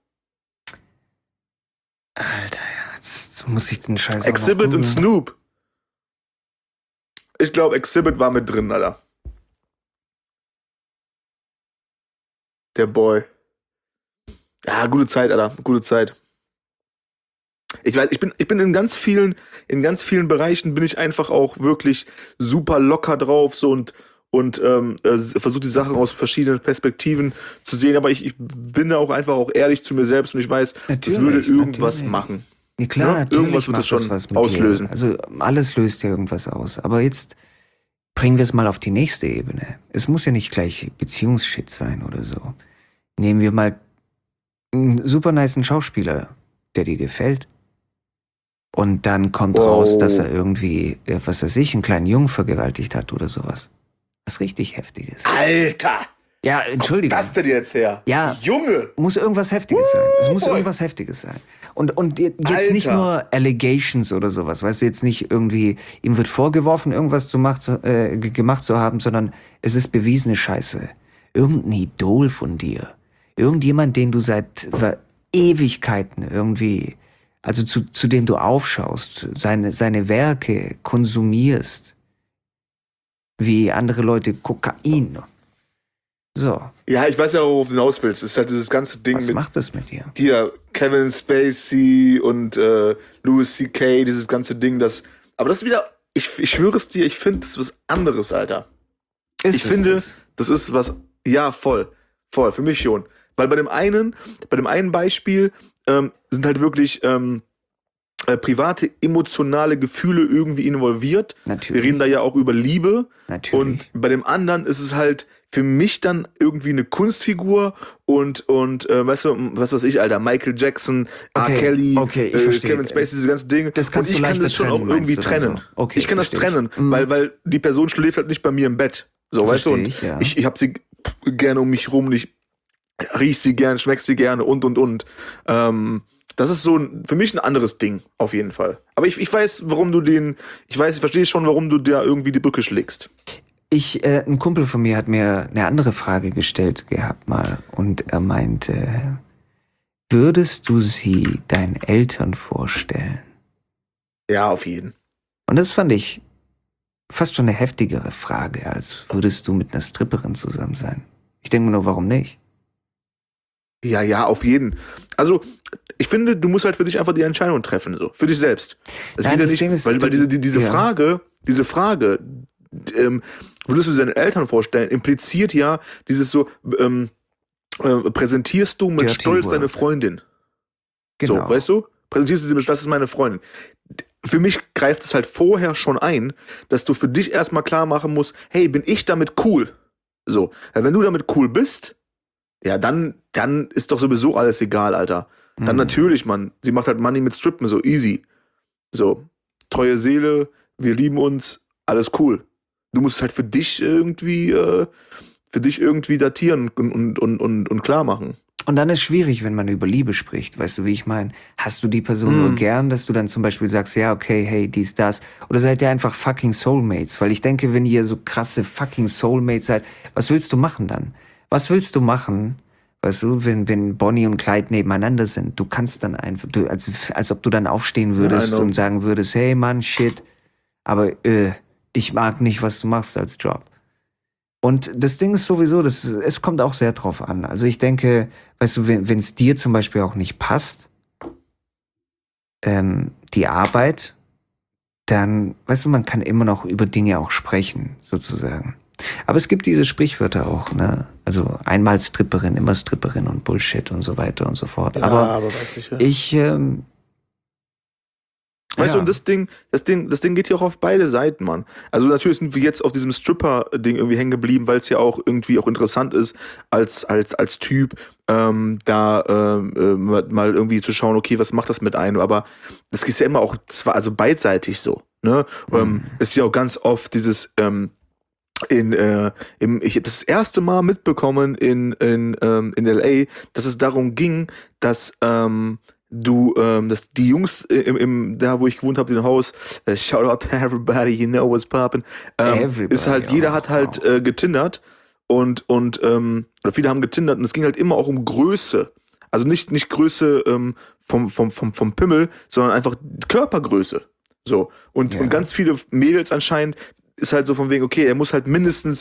Alter, jetzt muss ich den Scheiß auch noch Exhibit und googeln. Snoop. Ich glaube, Exhibit war mit drin, Alter. Der Boy. Ja, gute Zeit, Alter, gute Zeit. Ich weiß, ich bin, ich bin in ganz vielen, in ganz vielen Bereichen bin ich einfach auch wirklich super locker drauf, so und, und ähm, äh, versuche die Sachen aus verschiedenen Perspektiven zu sehen, aber ich, ich bin da auch einfach auch ehrlich zu mir selbst und ich weiß, das würde Natürlich, irgendwas natürlich. machen. Ja, klar, Ne? natürlich Irgendwas wird das macht das schon was mit auslösen. dir. Also alles löst ja irgendwas aus. Aber jetzt bringen wir es mal auf die nächste Ebene. Es muss ja nicht gleich Beziehungsshit sein oder so. Nehmen wir mal einen super nicen Schauspieler, der dir gefällt. Und dann kommt Wow. raus, dass er irgendwie, äh, was weiß ich, einen kleinen Jungen vergewaltigt hat oder sowas. Was richtig Heftiges. Alter! Ja, Entschuldigung. Was denn jetzt her? Ja. Junge! Muss irgendwas Heftiges sein. Es muss boy. irgendwas Heftiges sein. Und, und jetzt Alter. nicht nur Allegations oder sowas, weißt du, jetzt nicht irgendwie, ihm wird vorgeworfen, irgendwas zu macht, äh, ge- gemacht zu haben, sondern es ist bewiesene Scheiße. Irgendein Idol von dir. Irgendjemand, den du seit äh, Ewigkeiten irgendwie, also zu, zu dem du aufschaust, seine, seine Werke konsumierst, wie andere Leute Kokain. So, Ja, ich weiß ja, worauf du hinaus willst. Es ist halt dieses ganze Ding was mit macht das mit dir? hier Kevin Spacey und äh, Louis C K, dieses ganze Ding, das. Aber das ist wieder, ich, ich schwöre es dir, ich finde, das ist was anderes, Alter. Ist ich es finde, das? das ist was, ja, voll. Voll, für mich schon. Weil bei dem einen, bei dem einen Beispiel ähm, sind halt wirklich ähm, äh, private, emotionale Gefühle irgendwie involviert. Natürlich. Wir reden da ja auch über Liebe. Natürlich. Und bei dem anderen ist es halt für mich dann irgendwie eine Kunstfigur und, und äh, weißt du, was weiß ich, Alter, Michael Jackson, R. Okay, Kelly, okay, ich äh, verstehe. Kevin Spacey, diese ganzen Dinge. Das kannst und ich du kann leichter das schon trennen, auch irgendwie meinst du dann trennen. so? Okay, ich kann das verstehe ich. trennen, Mhm. weil, weil die Person schläft halt nicht bei mir im Bett. So, weißt du, Verstehe und ich, ja. ich, ich hab sie gerne um mich rum und ich riech sie gern, schmeck sie gerne und, und, und. Ähm, das ist so ein, für mich ein anderes Ding, auf jeden Fall. Aber ich, ich weiß, warum du den, ich weiß, ich verstehe schon, warum du da irgendwie die Brücke schlägst. Ich, äh, ein Kumpel von mir hat mir eine andere Frage gestellt gehabt mal und er meinte, würdest du sie deinen Eltern vorstellen? Ja, auf jeden. Und das fand ich fast schon eine heftigere Frage, als würdest du mit einer Stripperin zusammen sein. Ich denke mir nur, warum nicht? Ja, ja, auf jeden. Also, ich finde, du musst halt für dich einfach die Entscheidung treffen, so. Für dich selbst. Es Nein, geht ja das nicht, Ding ist, weil, weil du- diese, die, diese ja. Frage, diese Frage, ähm, würdest du deine Eltern vorstellen, impliziert ja dieses so, ähm, äh, präsentierst du mit Dirty Stolz Work. deine Freundin. Genau. So, weißt du? Präsentierst du sie mit, das ist meine Freundin. Für mich greift es halt vorher schon ein, dass du für dich erstmal klar machen musst, hey, bin ich damit cool? So, weil wenn du damit cool bist, ja, dann, dann ist doch sowieso alles egal, Alter. Dann Mhm. natürlich, Mann. Sie macht halt Money mit Strippen, so easy. So, treue Seele, wir lieben uns, alles cool. Du musst es halt für dich irgendwie, äh, für dich irgendwie datieren und, und, und, und, und klar machen. Und dann ist schwierig, wenn man über Liebe spricht, weißt du, wie ich meine? Hast du die Person Mm. nur gern, dass du dann zum Beispiel sagst, ja, okay, hey, dies, das? Oder seid ihr einfach fucking Soulmates? Weil ich denke, wenn ihr so krasse fucking Soulmates seid, was willst du machen dann? Was willst du machen, weißt du, wenn, wenn Bonnie und Clyde nebeneinander sind? Du kannst dann einfach, du, als, als ob du dann aufstehen würdest Ja, I know. und sagen würdest, hey Mann, shit, aber äh, ich mag nicht, was du machst als Job. Und das Ding ist sowieso, das, es kommt auch sehr drauf an. Also ich denke, weißt du, wenn es dir zum Beispiel auch nicht passt, ähm, die Arbeit, dann, weißt du, man kann immer noch über Dinge auch sprechen, sozusagen. Aber es gibt diese Sprichwörter auch, ne? Also einmal Stripperin, immer Stripperin und Bullshit und so weiter und so fort. aber aber weiß ich, ja. ich, ähm, Weißt ja. du, und das Ding, das Ding, das Ding geht ja auch auf beide Seiten, Mann. Also natürlich sind wir jetzt auf diesem Stripper-Ding irgendwie hängen geblieben, weil es ja auch irgendwie auch interessant ist, als, als, als Typ, ähm, da ähm, äh, mal irgendwie zu schauen, okay, was macht das mit einem? Aber das ist ja immer auch zwar, also beidseitig so, ne? Ähm, ist ja auch ganz oft dieses, ähm, in, äh, im, ich habe das erste Mal mitbekommen in, in, ähm, in L A, dass es darum ging, dass, ähm, du, ähm, dass die Jungs im, im, da wo ich gewohnt habe, in dem Haus, äh, shout out to everybody, you know what's poppin', ähm, Everybody, ist halt, jeder oh, hat halt wow. äh, getindert und, und, ähm, oder viele haben getindert und es ging halt immer auch um Größe. Also nicht, nicht Größe ähm, vom, vom, vom, vom Pimmel, sondern einfach Körpergröße. So. Und, Ja. und ganz viele Mädels anscheinend ist halt so von wegen, okay, er muss halt mindestens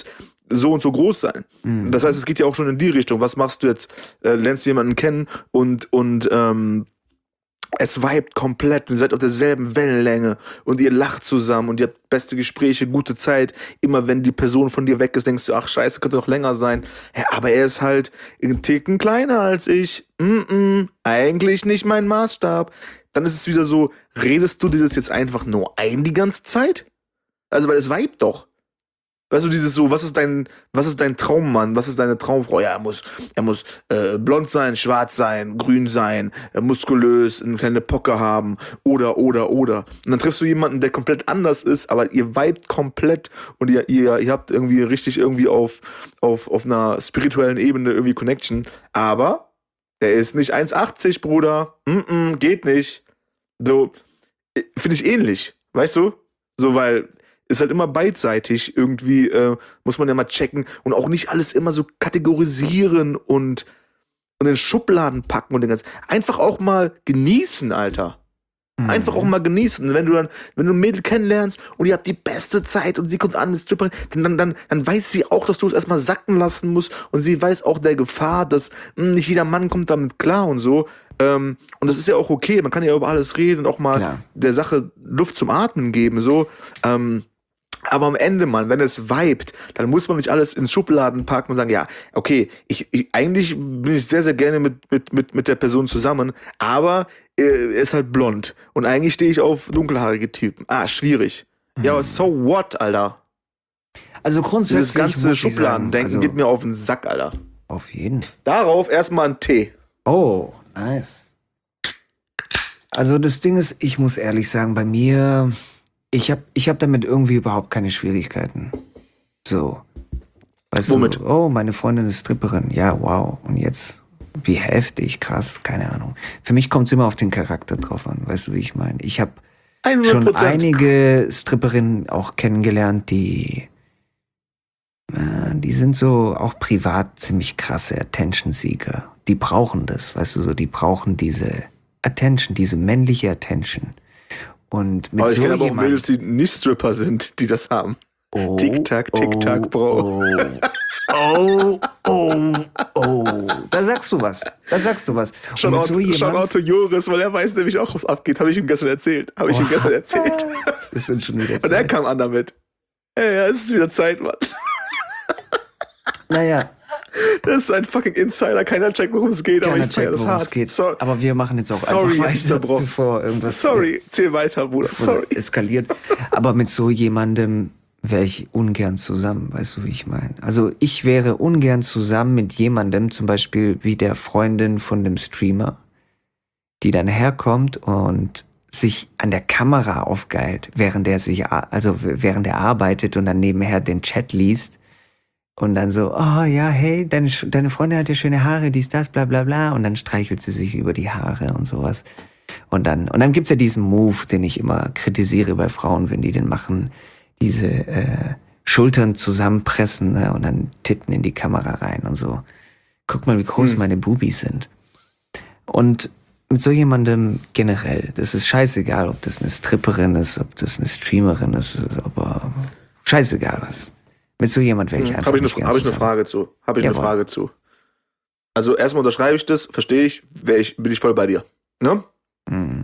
so und so groß sein. Mhm. Das heißt, es geht ja auch schon in die Richtung. Was machst du jetzt? Äh, lernst du jemanden kennen und, und ähm, es vibet komplett und ihr seid auf derselben Wellenlänge und ihr lacht zusammen und ihr habt beste Gespräche, gute Zeit. Immer wenn die Person von dir weg ist, denkst du, ach scheiße, könnte noch länger sein. Ja, aber er ist halt einen Ticken kleiner als ich. Mm-mm, eigentlich nicht mein Maßstab. Dann ist es wieder so, redest du dir das jetzt einfach nur ein die ganze Zeit? Also, weil es vibet doch. Weißt du, dieses so, was ist dein, was ist dein Traummann, was ist deine Traumfrau? Ja, er muss, er muss äh, blond sein, schwarz sein, grün sein, äh, muskulös, eine kleine Pocke haben, oder, oder, oder. Und dann triffst du jemanden, der komplett anders ist, aber ihr vibet komplett und ihr, ihr, ihr habt irgendwie richtig irgendwie auf, auf, auf einer spirituellen Ebene irgendwie Connection, aber der ist nicht eins achtzig, Bruder. Mm-mm, geht nicht. So, äh, finde ich ähnlich, weißt du? So, weil ist halt immer beidseitig. Irgendwie äh, muss man ja mal checken und auch nicht alles immer so kategorisieren und, und in Schubladen packen und den ganzen. Einfach auch mal genießen, Alter. Mhm. Einfach auch mal genießen. Und wenn du dann, wenn du ein Mädel kennenlernst und ihr habt die beste Zeit und sie kommt an mit Strippern, dann, dann, dann weiß sie auch, dass du es erstmal sacken lassen musst und sie weiß auch der Gefahr, dass mh, nicht jeder Mann kommt damit klar und so. Ähm, und das ist ja auch okay. Man kann ja über alles reden und auch mal Klar. der Sache Luft zum Atmen geben, so. Ähm, Aber am Ende, Mann, wenn es vibet, dann muss man nicht alles in Schubladen packen und sagen, ja, okay, ich, ich eigentlich bin ich sehr, sehr gerne mit, mit, mit, mit der Person zusammen, aber äh, er ist halt blond. Und eigentlich stehe ich auf dunkelhaarige Typen. Ah, schwierig. Mhm. Ja, aber so what, Alter? Also grundsätzlich Dieses ganze muss ich sagen, Schubladendenken also geht mir auf den Sack, Alter. auf jeden. Darauf erstmal ein Tee. Oh, nice. Also das Ding ist, ich muss ehrlich sagen, bei mir, ich habe ich hab damit irgendwie überhaupt keine Schwierigkeiten. So. Weißt Womit? du, oh, meine Freundin ist Stripperin. Ja, wow. Und jetzt, wie heftig, krass, keine Ahnung. Für mich kommt es immer auf den Charakter drauf an. Weißt du, wie ich meine? Ich habe schon hundert Prozent. einige Stripperinnen auch kennengelernt, die, äh, die sind so auch privat ziemlich krasse Attention-Seeker. Die brauchen das, weißt du, so, die brauchen diese Attention, diese männliche Attention. Und mit Aber ich so kenne aber auch jemand, Mädels, die nicht Stripper sind, die das haben. oh, Tick-Tack, Tick-Tack, oh, Bro. Oh, oh, oh. Da sagst du was. Da sagst du was. Und Schon mit out, so jemand, Shoutout to Joris, weil er weiß nämlich auch, was abgeht. Habe ich ihm gestern erzählt. Habe ich ihm gestern erzählt. das sind schon wieder Und er Zeit. kam an damit. Ja, ja, es ist wieder Zeit, Mann. Naja, Das ist ein fucking Insider. Keiner checkt, worum es geht, aber keiner ich feier checkt, das worum es hart. geht. So, Aber wir machen jetzt auch sorry, einfach jetzt weiter, unterbrochen. bevor irgendwas sorry, zähl weiter, Bruder. bevor Sorry. es eskaliert. Aber mit so jemandem wäre ich ungern zusammen, weißt du, wie ich meine? Also ich wäre ungern zusammen mit jemandem, zum Beispiel wie der Freundin von dem Streamer, die dann herkommt und sich an der Kamera aufgeilt, während er sich, a- also während er arbeitet und dann nebenher den Chat liest und dann so, oh ja, hey, deine, Sch- deine Freundin hat ja schöne Haare, dies, das, bla bla bla, und dann streichelt sie sich über die Haare und sowas. Und dann, und dann gibt's ja diesen Move, den ich immer kritisiere bei Frauen, wenn die den machen, diese äh, Schultern zusammenpressen, ne, und dann Titten in die Kamera rein und so. Guck mal, wie groß Hm. meine Bubis sind. Und mit so jemandem generell, das ist scheißegal, ob das eine Stripperin ist, ob das eine Streamerin ist, aber scheißegal was. Mit so jemand wäre ich einfach Habe ich, nicht eine, gern hab ich eine zusammen. Frage zu. Habe ich Jawohl. eine Frage zu. Also erstmal unterschreibe ich das, verstehe ich, wär ich, bin ich voll bei dir. Ne? Mhm.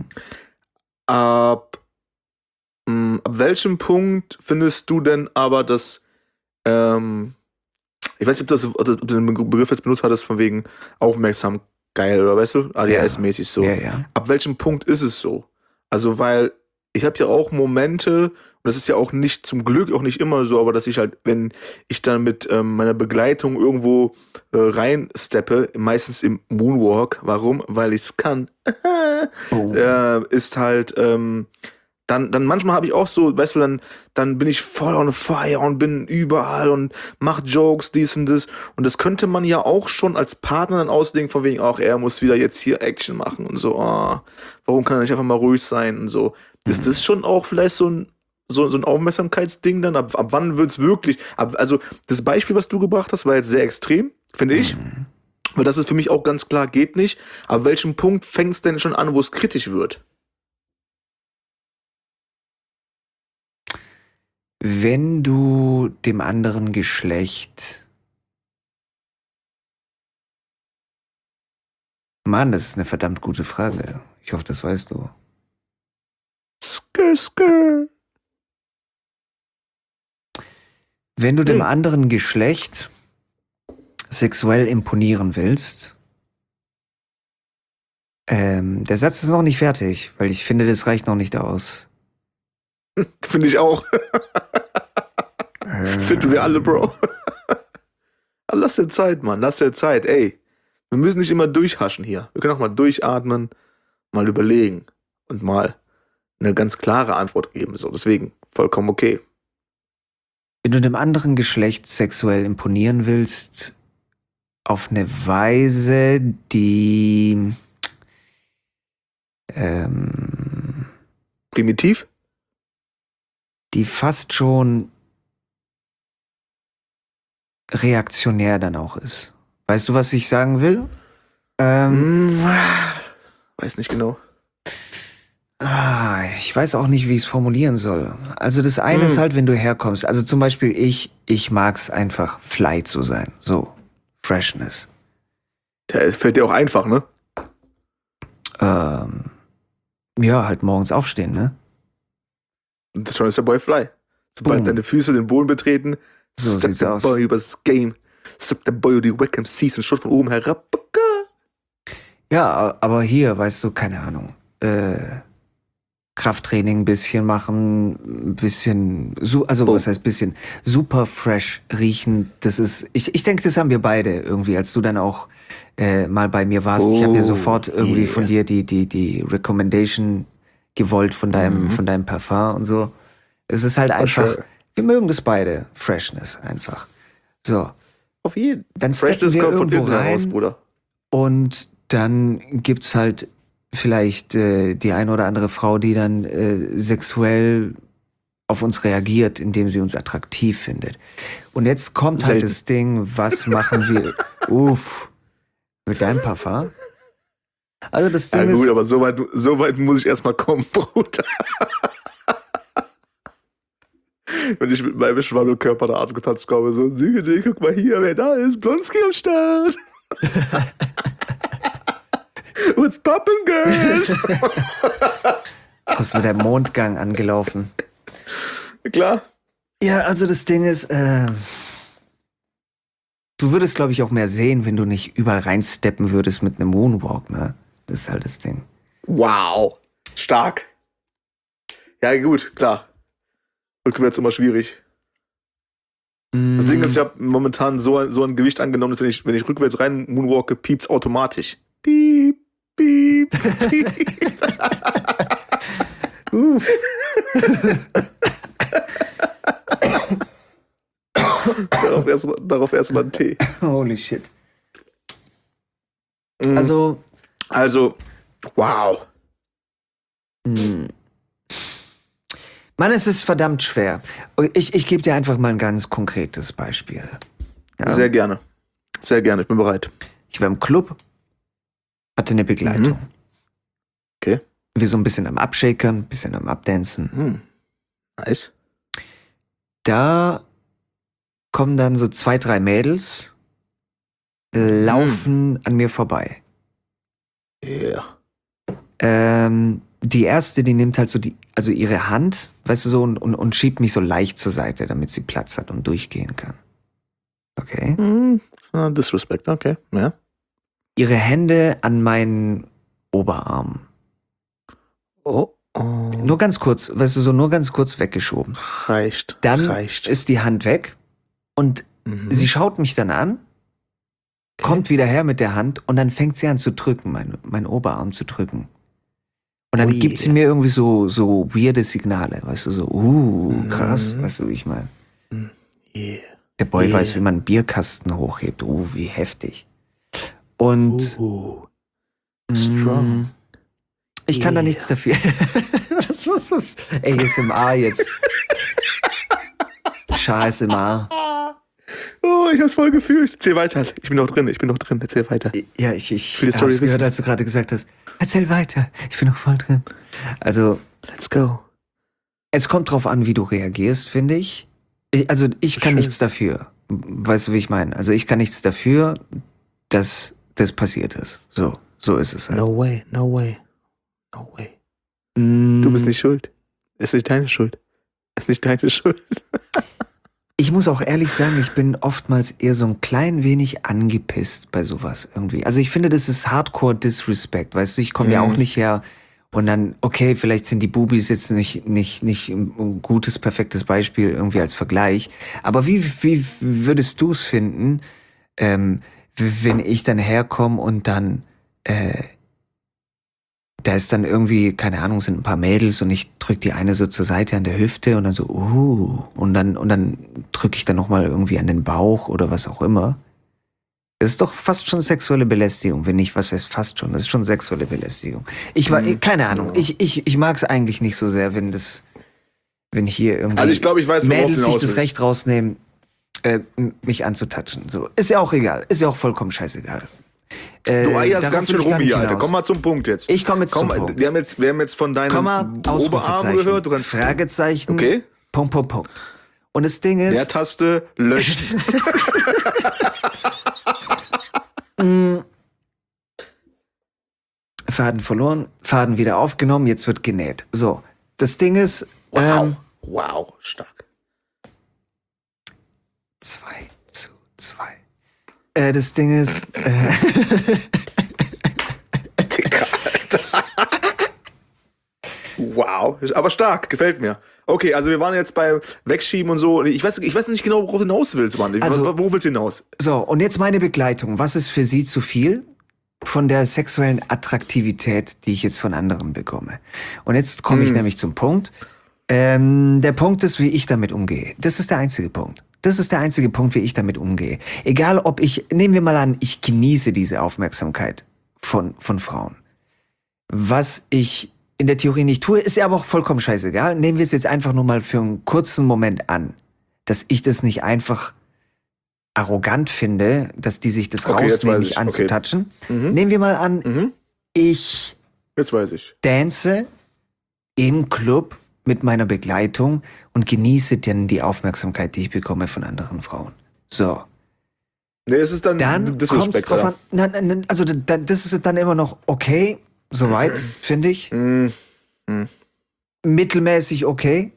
Ab, mh, ab welchem Punkt findest du denn aber, dass, ähm, ich weiß nicht, ob, das, ob du den Begriff jetzt benutzt hattest, von wegen aufmerksam geil, oder weißt du, A D H S-mäßig so. Ja, ja. Ab welchem Punkt ist es so? Also, weil ich habe ja auch Momente, und das ist ja auch nicht, zum Glück auch nicht immer so, aber dass ich halt, wenn ich dann mit ähm, meiner Begleitung irgendwo äh, reinsteppe, meistens im Moonwalk, warum? Weil ich es kann, Oh. äh, ist halt, ähm, dann, dann manchmal habe ich auch so, weißt du, dann, dann bin ich voll on fire und bin überall und mach Jokes, dies und das. Und das könnte man ja auch schon als Partner dann auslegen, von wegen, auch er muss wieder jetzt hier Action machen und so, oh, warum kann er nicht einfach mal ruhig sein und so. Ist das schon auch vielleicht so ein, so, so ein Aufmerksamkeitsding dann? Ab, ab wann wird's wirklich? Ab, also, das Beispiel, was du gebracht hast, war jetzt sehr extrem, finde ich. Mhm. Weil das ist für mich auch ganz klar, geht nicht. Aber welchem Punkt fängt es denn schon an, wo es kritisch wird? wenn du dem anderen Geschlecht... Mann, das ist eine verdammt gute Frage. Ich hoffe, das weißt du. Skr, skr. Wenn du dem Hm. anderen Geschlecht sexuell imponieren willst, ähm, der Satz ist noch nicht fertig, weil ich finde, das reicht noch nicht aus. Finde ich auch. Finden wir alle, Bro. Lass dir Zeit, Mann. Lass dir Zeit. Ey, wir müssen nicht immer durchhaschen hier. Wir können auch mal durchatmen, mal überlegen und mal eine ganz klare Antwort geben. So, deswegen vollkommen okay. Wenn du dem anderen Geschlecht sexuell imponieren willst, auf eine Weise, die ähm, Primitiv? die fast schon reaktionär dann auch ist. Weißt du, was ich sagen will? Ähm, Hm, weiß nicht genau. ah, ich weiß auch nicht, wie ich es formulieren soll. Also das eine Hm. ist halt, wenn du herkommst. Also zum Beispiel ich, ich mag es einfach, fly zu sein. So, Freshness. Der fällt dir auch einfach, ne? Ähm, ja, halt morgens aufstehen, ne? Und schon ist der Boy fly. Sobald Boom. deine Füße den Boden betreten, So steppt sieht's der aus. Boy übers Game. Steppt der Boy über die Webcam Seas und schaut von oben herab. Ja, aber hier, weißt du, keine Ahnung. Äh, Krafttraining ein bisschen machen, ein bisschen, su- also Oh. was heißt bisschen, super fresh riechen. Das ist, ich, ich denke, das haben wir beide irgendwie, als du dann auch äh, mal bei mir warst. Ich habe mir Oh, sofort irgendwie yeah. von dir die, die, die Recommendation gewollt von deinem, Mhm. von deinem Parfum und so. Es ist halt einfach, sure. wir mögen das beide, Freshness einfach. So, Auf jeden. dann steppen Freshness wir kommt von irgendwo innen heraus, rein. Bruder. Und dann gibt's halt vielleicht äh, die eine oder andere Frau, die dann äh, sexuell auf uns reagiert, indem sie uns attraktiv findet. Und jetzt kommt halt Selten. das Ding, was machen wir? Uff, mit deinem Parfum? Also das Ja Ding gut, ist, aber so weit, so weit muss ich erstmal kommen, Bruder. Wenn ich mit meinem Schwabbelkörper da angetanzt komme, so, Siegel, guck mal hier, wer da ist, Blonski am Start. What's poppin', girls? kommst mit deinem Mondgang angelaufen. Klar. Ja, also das Ding ist, äh, du würdest, glaube ich, auch mehr sehen, wenn du nicht überall reinsteppen würdest mit einem Moonwalk, ne? Das ist halt das Ding. Wow. Stark. Ja, gut, klar. Rückwärts immer schwierig. Das Ding ist, ich habe momentan so ein, so ein Gewicht angenommen, dass wenn ich, wenn ich rückwärts rein moonwalke, piept's automatisch. Piep, piep, piep. Uh. darauf erstmal darauf erst mal einen Tee. Holy shit. Mhm. Also, also, wow. mh. Mann, es ist verdammt schwer. Ich, ich gebe dir einfach mal ein ganz konkretes Beispiel. Ja? Sehr gerne. Sehr gerne, ich bin bereit. Ich war im Club, hatte eine Begleitung. Mhm. Okay. Wir so ein bisschen am Abshakern, ein bisschen am Abdancen. Hm. Nice. Da kommen dann so zwei, drei Mädels, laufen an mir vorbei. Yeah. Ähm, die erste, die nimmt halt so die, also ihre Hand, weißt du, so und, und, und schiebt mich so leicht zur Seite, damit sie Platz hat und durchgehen kann. Okay. Hm. Ah, Disrespect, okay. Ja. Ihre Hände an meinen Oberarm. Oh. oh. Nur ganz kurz, weißt du, so nur ganz kurz weggeschoben. Reicht. Dann Reicht. ist die Hand weg und Mhm. sie schaut mich dann an, Okay. kommt wieder her mit der Hand und dann fängt sie an zu drücken, mein, mein Oberarm zu drücken. Und dann Ui. gibt sie mir irgendwie so, so weirde Signale, weißt du, so, uh, krass, Mhm. weißt du, wie ich meine. Yeah. Der Boy Yeah. weiß, wie man einen Bierkasten hochhebt, uh, wie heftig. Und Uh, mh, strong. ich kann da Yeah. nichts dafür. was, was, was? A S M R jetzt. Schar S M R. Oh, ich hab's voll gefühlt. Erzähl weiter. Ich bin noch drin, ich bin noch drin. Erzähl weiter. Ja, ich, ich will die Story hab's gehört, wissen. als du gerade gesagt hast, erzähl weiter, ich bin noch voll drin. Also, Let's go. Es kommt drauf an, wie du reagierst, finde ich. ich. Also ich kann Schön. nichts dafür. Weißt du, wie ich meine? Also ich kann nichts dafür, dass das passiert ist. So, so ist es halt. No way, no way, no way. Mm, Du bist nicht schuld. Es ist nicht deine Schuld. Es ist nicht deine Schuld. Ich muss auch ehrlich sagen, ich bin oftmals eher so ein klein wenig angepisst bei sowas irgendwie. Also ich finde, das ist Hardcore-Disrespect, weißt du? Ich komme ja auch Mhm. nicht her und dann, okay, vielleicht sind die Bubis jetzt nicht, nicht, nicht ein gutes, perfektes Beispiel irgendwie als Vergleich. Aber wie, wie würdest du es finden, ähm, wenn ich dann herkomme und dann, äh, da ist dann irgendwie, keine Ahnung, sind ein paar Mädels und ich drück die eine so zur Seite an der Hüfte und dann so, uh, und dann, und dann drücke ich dann nochmal irgendwie an den Bauch oder was auch immer. Das ist doch fast schon sexuelle Belästigung, wenn nicht, was heißt fast schon, das ist schon sexuelle Belästigung. Ich war, Mhm. keine Ahnung, Ja. ich, ich, ich mag es eigentlich nicht so sehr, wenn das, wenn hier irgendwie Also ich glaube, ich weiß, worauf du Mädels sich hinaus das willst. Recht rausnehmen, äh, m- mich anzutatschen. So. Ist ja auch egal, ist ja auch vollkommen scheißegal. Äh, Du eierst darauf ganz will schön ich gar rum nicht hier, Alter. hinaus. Komm mal zum Punkt jetzt. Ich komme jetzt Komm, zum Punkt. wir haben jetzt, wir haben jetzt von deinem Komma, Oberarm Ausrufezeichen, gehört. Du kannst Fragezeichen, Okay. Punkt, Punkt, Punkt. Und das Ding ist, Leertaste löschen. Faden verloren, Faden wieder aufgenommen, jetzt wird genäht. So, das Ding ist, Wow. ähm, Wow. Stark. zwei zu zwei. Äh, das Ding ist, äh, Dicker, Alter. Wow. Aber stark. Gefällt mir. Okay, also wir waren jetzt bei Wegschieben und so. Ich weiß, ich weiß nicht genau, worauf du hinaus willst, Mann. Also- wo, wo willst du hinaus? so, und jetzt meine Begleitung. Was ist für Sie zu viel von der sexuellen Attraktivität, die ich jetzt von anderen bekomme? Und jetzt komme ich Hm. nämlich zum Punkt. Ähm, der Punkt ist, wie ich damit umgehe. Das ist der einzige Punkt. Das ist der einzige Punkt, wie ich damit umgehe. Egal, ob ich, nehmen wir mal an, ich genieße diese Aufmerksamkeit von, von Frauen. Was ich in der Theorie nicht tue, ist ja aber auch vollkommen scheißegal. Nehmen wir es jetzt einfach nur mal für einen kurzen Moment an, dass ich das nicht einfach arrogant finde, dass die sich das Okay, jetzt rausnehmen, weiß mich ich. Okay. anzutatschen. Mhm. Nehmen wir mal an, Mhm. ich Jetzt weiß ich. dance im Club mit meiner Begleitung und genieße dann die Aufmerksamkeit, die ich bekomme von anderen Frauen. So, Nee, es ist dann, dann das kommt es Respekt, drauf Alter. an. Nein, nein, nein, also da- das ist dann immer noch okay, soweit, finde ich. Mhm. Mittelmäßig okay.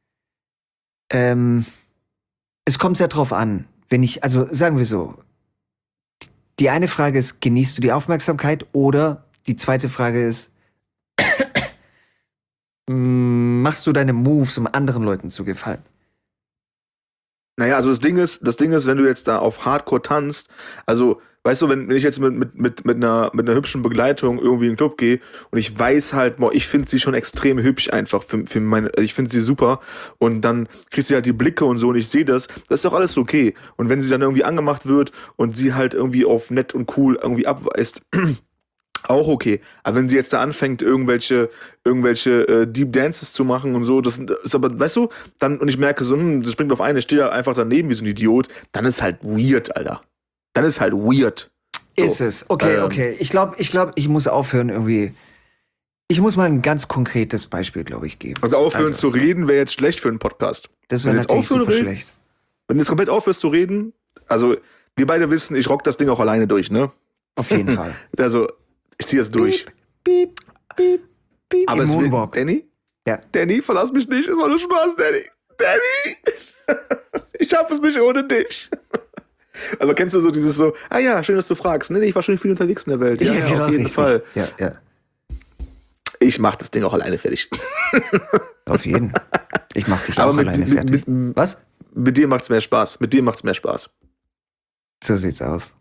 Ähm, es kommt sehr drauf an, wenn ich, also sagen wir so, die eine Frage ist, genießt du die Aufmerksamkeit? Oder die zweite Frage ist, mm, machst du deine Moves, um anderen Leuten zu gefallen? Naja, also das Ding ist, das Ding ist, wenn du jetzt da auf Hardcore tanzt, also, weißt du, wenn, wenn ich jetzt mit, mit, mit, mit, einer, mit einer hübschen Begleitung irgendwie in den Club gehe und ich weiß halt, boah, ich finde sie schon extrem hübsch einfach für, für meine, also ich finde sie super und dann kriegt sie halt die Blicke und so und ich sehe das, das ist doch alles okay. Und wenn sie dann irgendwie angemacht wird und sie halt irgendwie auf nett und cool irgendwie abweist, auch okay. Aber wenn sie jetzt da anfängt, irgendwelche, irgendwelche äh, Deep Dances zu machen und so, das ist aber, weißt du, dann, und ich merke so, hm, das springt auf eine, steht da einfach daneben wie so ein Idiot, dann ist halt weird, Alter. Dann ist halt weird. So, Ist es. Okay, ähm, okay. Ich glaube, ich, glaub, ich muss aufhören irgendwie. Ich muss mal ein ganz konkretes Beispiel, glaube ich, geben. Also aufhören Also, zu reden wäre jetzt schlecht für einen Podcast. Das wenn wäre jetzt natürlich aufhören super reden- schlecht. Wenn du jetzt komplett aufhörst zu reden, also wir beide wissen, ich rock das Ding auch alleine durch, ne? Auf jeden Fall. Also, ich ziehe das durch. Piep, piep, piep. Aber Im es will, Moonwalk. Danny? Ja. Danny, verlass mich nicht, ist auch nur Spaß, Danny. Danny! Ich schaff es nicht ohne dich. Aber kennst du so dieses so, ah ja, schön, dass du fragst. Nee, nee, ich war schon viel unterwegs in der Welt. Ja, ja, genau, auf jeden richtig. Fall. Ja, ja. Ich mach das Ding auch alleine fertig. Auf jeden. Ich mach dich Aber auch mit, alleine mit, fertig. mit, Was? mit dir macht's mehr Spaß. Mit dir macht's mehr Spaß. So sieht's aus.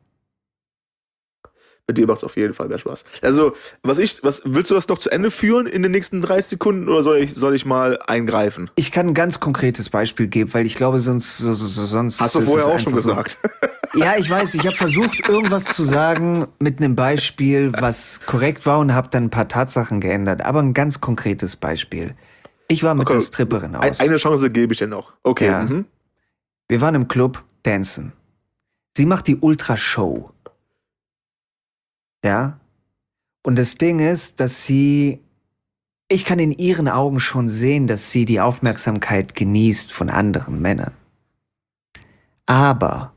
Mit dir macht's auf jeden Fall mehr Spaß. Also, was ich, was, willst du das noch zu Ende führen in den nächsten dreißig Sekunden oder soll ich, soll ich mal eingreifen? Ich kann ein ganz konkretes Beispiel geben, weil ich glaube, sonst, so, so, so- sonst. Hast du ist vorher es auch schon einfach so- gesagt. Ja, ich weiß, ich habe versucht, irgendwas zu sagen mit einem Beispiel, was korrekt war und habe dann ein paar Tatsachen geändert. Aber ein ganz konkretes Beispiel. Ich war mit Okay. einer Stripperin Ein, aus. eine Chance gebe ich dir noch. Okay. Ja. Mhm. Wir waren im Club dancen. Sie macht die Ultra-Show. Ja? Und das Ding ist, dass sie ich kann in ihren Augen schon sehen, dass sie die Aufmerksamkeit genießt von anderen Männern. Aber,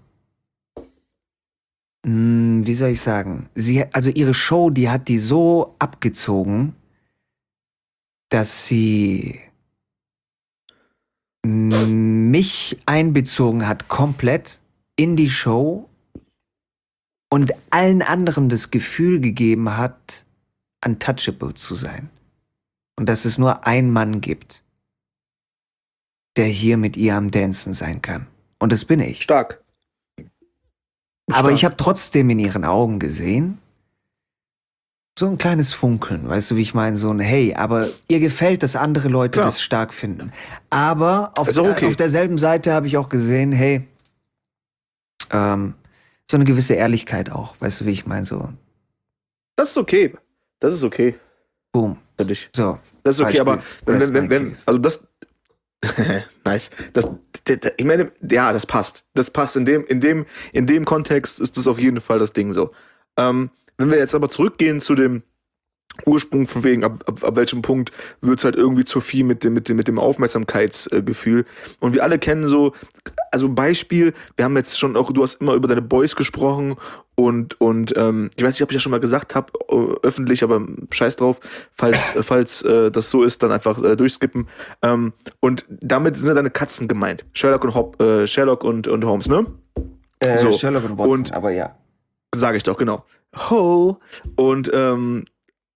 mh, wie soll ich sagen, sie, also ihre Show, die hat die so abgezogen, dass sie mich einbezogen hat komplett in die Show und allen anderen das Gefühl gegeben hat, untouchable zu sein. Und dass es nur einen Mann gibt, der hier mit ihr am Dancen sein kann. Und das bin ich. Stark. Aber Stark. ich habe trotzdem in ihren Augen gesehen, so ein kleines Funkeln, weißt du, wie ich meine? So ein Hey, aber ihr gefällt, dass andere Leute Klar. das stark finden. Aber auf, Ist auch okay. äh, auf derselben Seite habe ich auch gesehen, hey, ähm, so eine gewisse Ehrlichkeit auch, weißt du, wie ich meine? So, Das ist okay. Das ist okay. boom. Für dich. So. Das ist okay, Beispiel. aber wenn, Rest wenn, wenn, my wenn case. also das, nice. Das, d- d- ich meine, ja, das passt. Das passt in dem, in dem, in dem Kontext ist das auf jeden Fall das Ding so. Ähm, wenn wir jetzt aber zurückgehen zu dem Ursprung von wegen, ab, ab, ab welchem Punkt wird es halt irgendwie zu viel mit dem, mit dem, mit dem Aufmerksamkeitsgefühl. Und wir alle kennen so, also Beispiel, wir haben jetzt schon auch, du hast immer über deine Boys gesprochen und, und ähm, ich weiß nicht, ob ich das schon mal gesagt habe, öffentlich, aber scheiß drauf, falls, falls äh, das so ist, dann einfach äh, durchskippen. Ähm, und damit sind ja deine Katzen gemeint. Sherlock und Hop, äh, Sherlock und, und Holmes, ne? Äh, so. Sherlock und Watson, Und- aber ja. Sage ich doch, genau. Ho! Und ähm,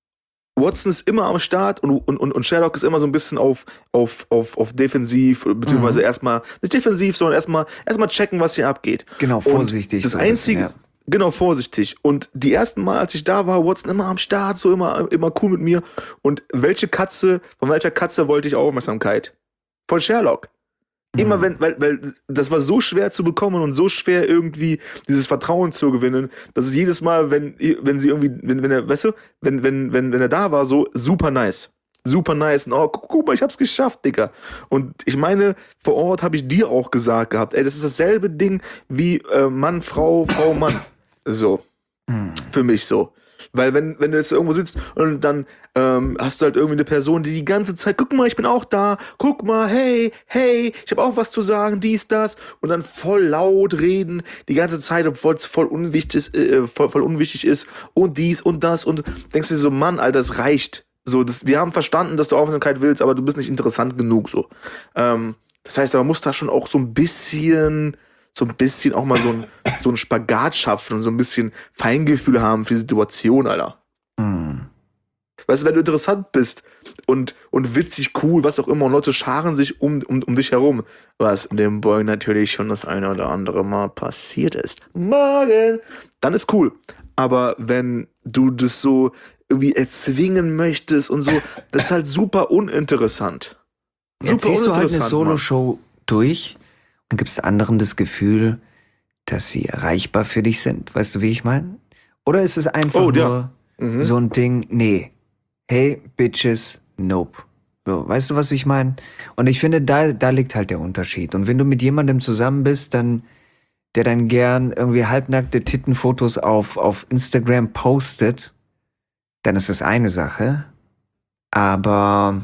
Watson ist immer am Start und, und, und und Sherlock ist immer so ein bisschen auf, auf, auf, auf defensiv, beziehungsweise Mhm. erstmal, nicht defensiv, sondern erstmal erstmal checken, was hier abgeht. Genau, vorsichtig. das so ein bisschen, Einzige, ja. genau, vorsichtig. Und die ersten Mal, als ich da war, Watson immer am Start, so immer, immer cool mit mir. Und welche Katze, von welcher Katze wollte ich Aufmerksamkeit? Von Sherlock. Immer Mhm. wenn, weil, weil das war so schwer zu bekommen und so schwer irgendwie dieses Vertrauen zu gewinnen, dass es jedes Mal, wenn, wenn sie irgendwie, wenn, wenn er, weißt du, wenn, wenn, wenn, wenn er da war, so super nice. Super nice. Und oh, guck, guck mal, ich hab's geschafft, Digga. Und ich meine, vor Ort habe ich dir auch gesagt gehabt, ey, das ist dasselbe Ding wie äh, Mann, Frau, Frau, Mann. So. Mhm. Für mich so. Weil wenn, wenn du jetzt irgendwo sitzt und dann ähm, hast du halt irgendwie eine Person, die die ganze Zeit, guck mal, ich bin auch da, guck mal, hey, hey, ich habe auch was zu sagen, dies, das, und dann voll laut reden, die ganze Zeit, obwohl es voll unwichtig, ist, äh, voll, voll unwichtig ist und dies und das und denkst dir so, Mann, Alter, das reicht. So, das, wir haben verstanden, dass du Aufmerksamkeit willst, aber du bist nicht interessant genug so. Ähm, das heißt, man muss da schon auch so ein bisschen so ein bisschen auch mal so ein, so ein Spagat schaffen und so ein bisschen Feingefühl haben für die Situation, Alter. Mhm. Weißt du, wenn du interessant bist und, und witzig, cool, was auch immer, und Leute scharen sich um, um, um dich herum, was dem Boy natürlich schon das eine oder andere Mal passiert ist. Morgen! Dann ist cool. Aber wenn du das so irgendwie erzwingen möchtest und so, das ist halt super uninteressant. Jetzt siehst du halt eine uninteressant, Solo-Show durch und gibst anderen das Gefühl, dass sie erreichbar für dich sind. Weißt du, wie ich meine? Oder ist es einfach Oh, nur ja. Mhm. so ein Ding, nee, hey, Bitches, nope. So, weißt du, was ich meine? Und ich finde, da, da liegt halt der Unterschied. Und wenn du mit jemandem zusammen bist, dann, der dann gern irgendwie halbnackte Tittenfotos auf, auf Instagram postet, dann ist das eine Sache. Aber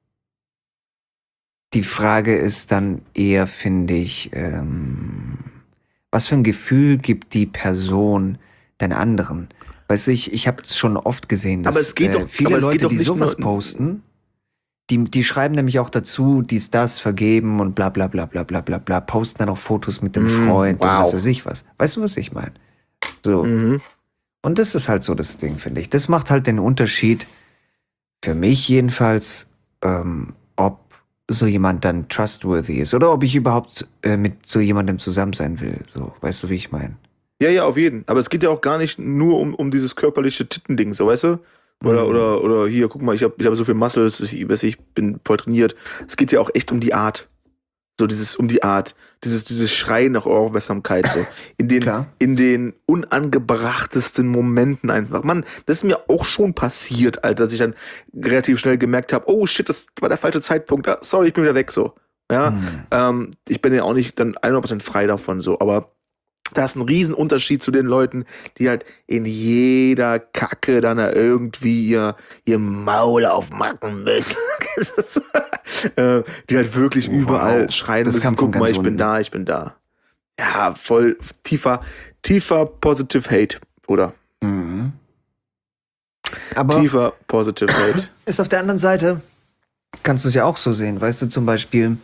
die Frage ist dann eher, finde ich, ähm, was für ein Gefühl gibt die Person den anderen? Weißt du, ich, ich habe es schon oft gesehen, dass Aber es geht äh, doch- viele aber es geht Leute, doch die nicht sowas nur- posten, die, die schreiben nämlich auch dazu, dies, das, vergeben und bla bla bla bla bla bla bla, posten dann auch Fotos mit dem Mm, Freund und wow. was weiß ich was. Weißt du, was ich meine? So. Mhm. Und das ist halt so das Ding, finde ich. Das macht halt den Unterschied, für mich jedenfalls, ähm, ob so jemand dann trustworthy ist oder ob ich überhaupt äh, mit so jemandem zusammen sein will. So, weißt du, wie ich meine? Ja, ja, auf jeden. Aber es geht ja auch gar nicht nur um, um dieses körperliche Tittending, so, weißt du? Oder, Mhm. oder, oder hier, guck mal, ich habe ich hab so viel Muscles, ich, weiß ich bin voll trainiert. Es geht ja auch echt um die Art. So dieses, um die Art. Dieses, dieses Schreien nach Aufmerksamkeit, so. In den, Klar. in den unangebrachtesten Momenten einfach. Mann, das ist mir auch schon passiert, Alter, dass ich dann relativ schnell gemerkt habe, oh shit, das war der falsche Zeitpunkt. Ah, sorry, ich bin wieder weg, so. Ja, Mhm. ähm, ich bin ja auch nicht dann hundert Prozent frei davon, so, aber Da ist ein Riesenunterschied zu den Leuten, die halt in jeder Kacke dann irgendwie ihr, ihr Maul aufmachen müssen. äh, die halt wirklich wow. überall schreien das müssen, guck mal, ich bin da, ich bin da. Ja, voll tiefer, tiefer Positive Hate, oder? Mhm. Aber tiefer Positive Hate. Ist auf der anderen Seite, kannst du es ja auch so sehen, weißt du, zum Beispiel,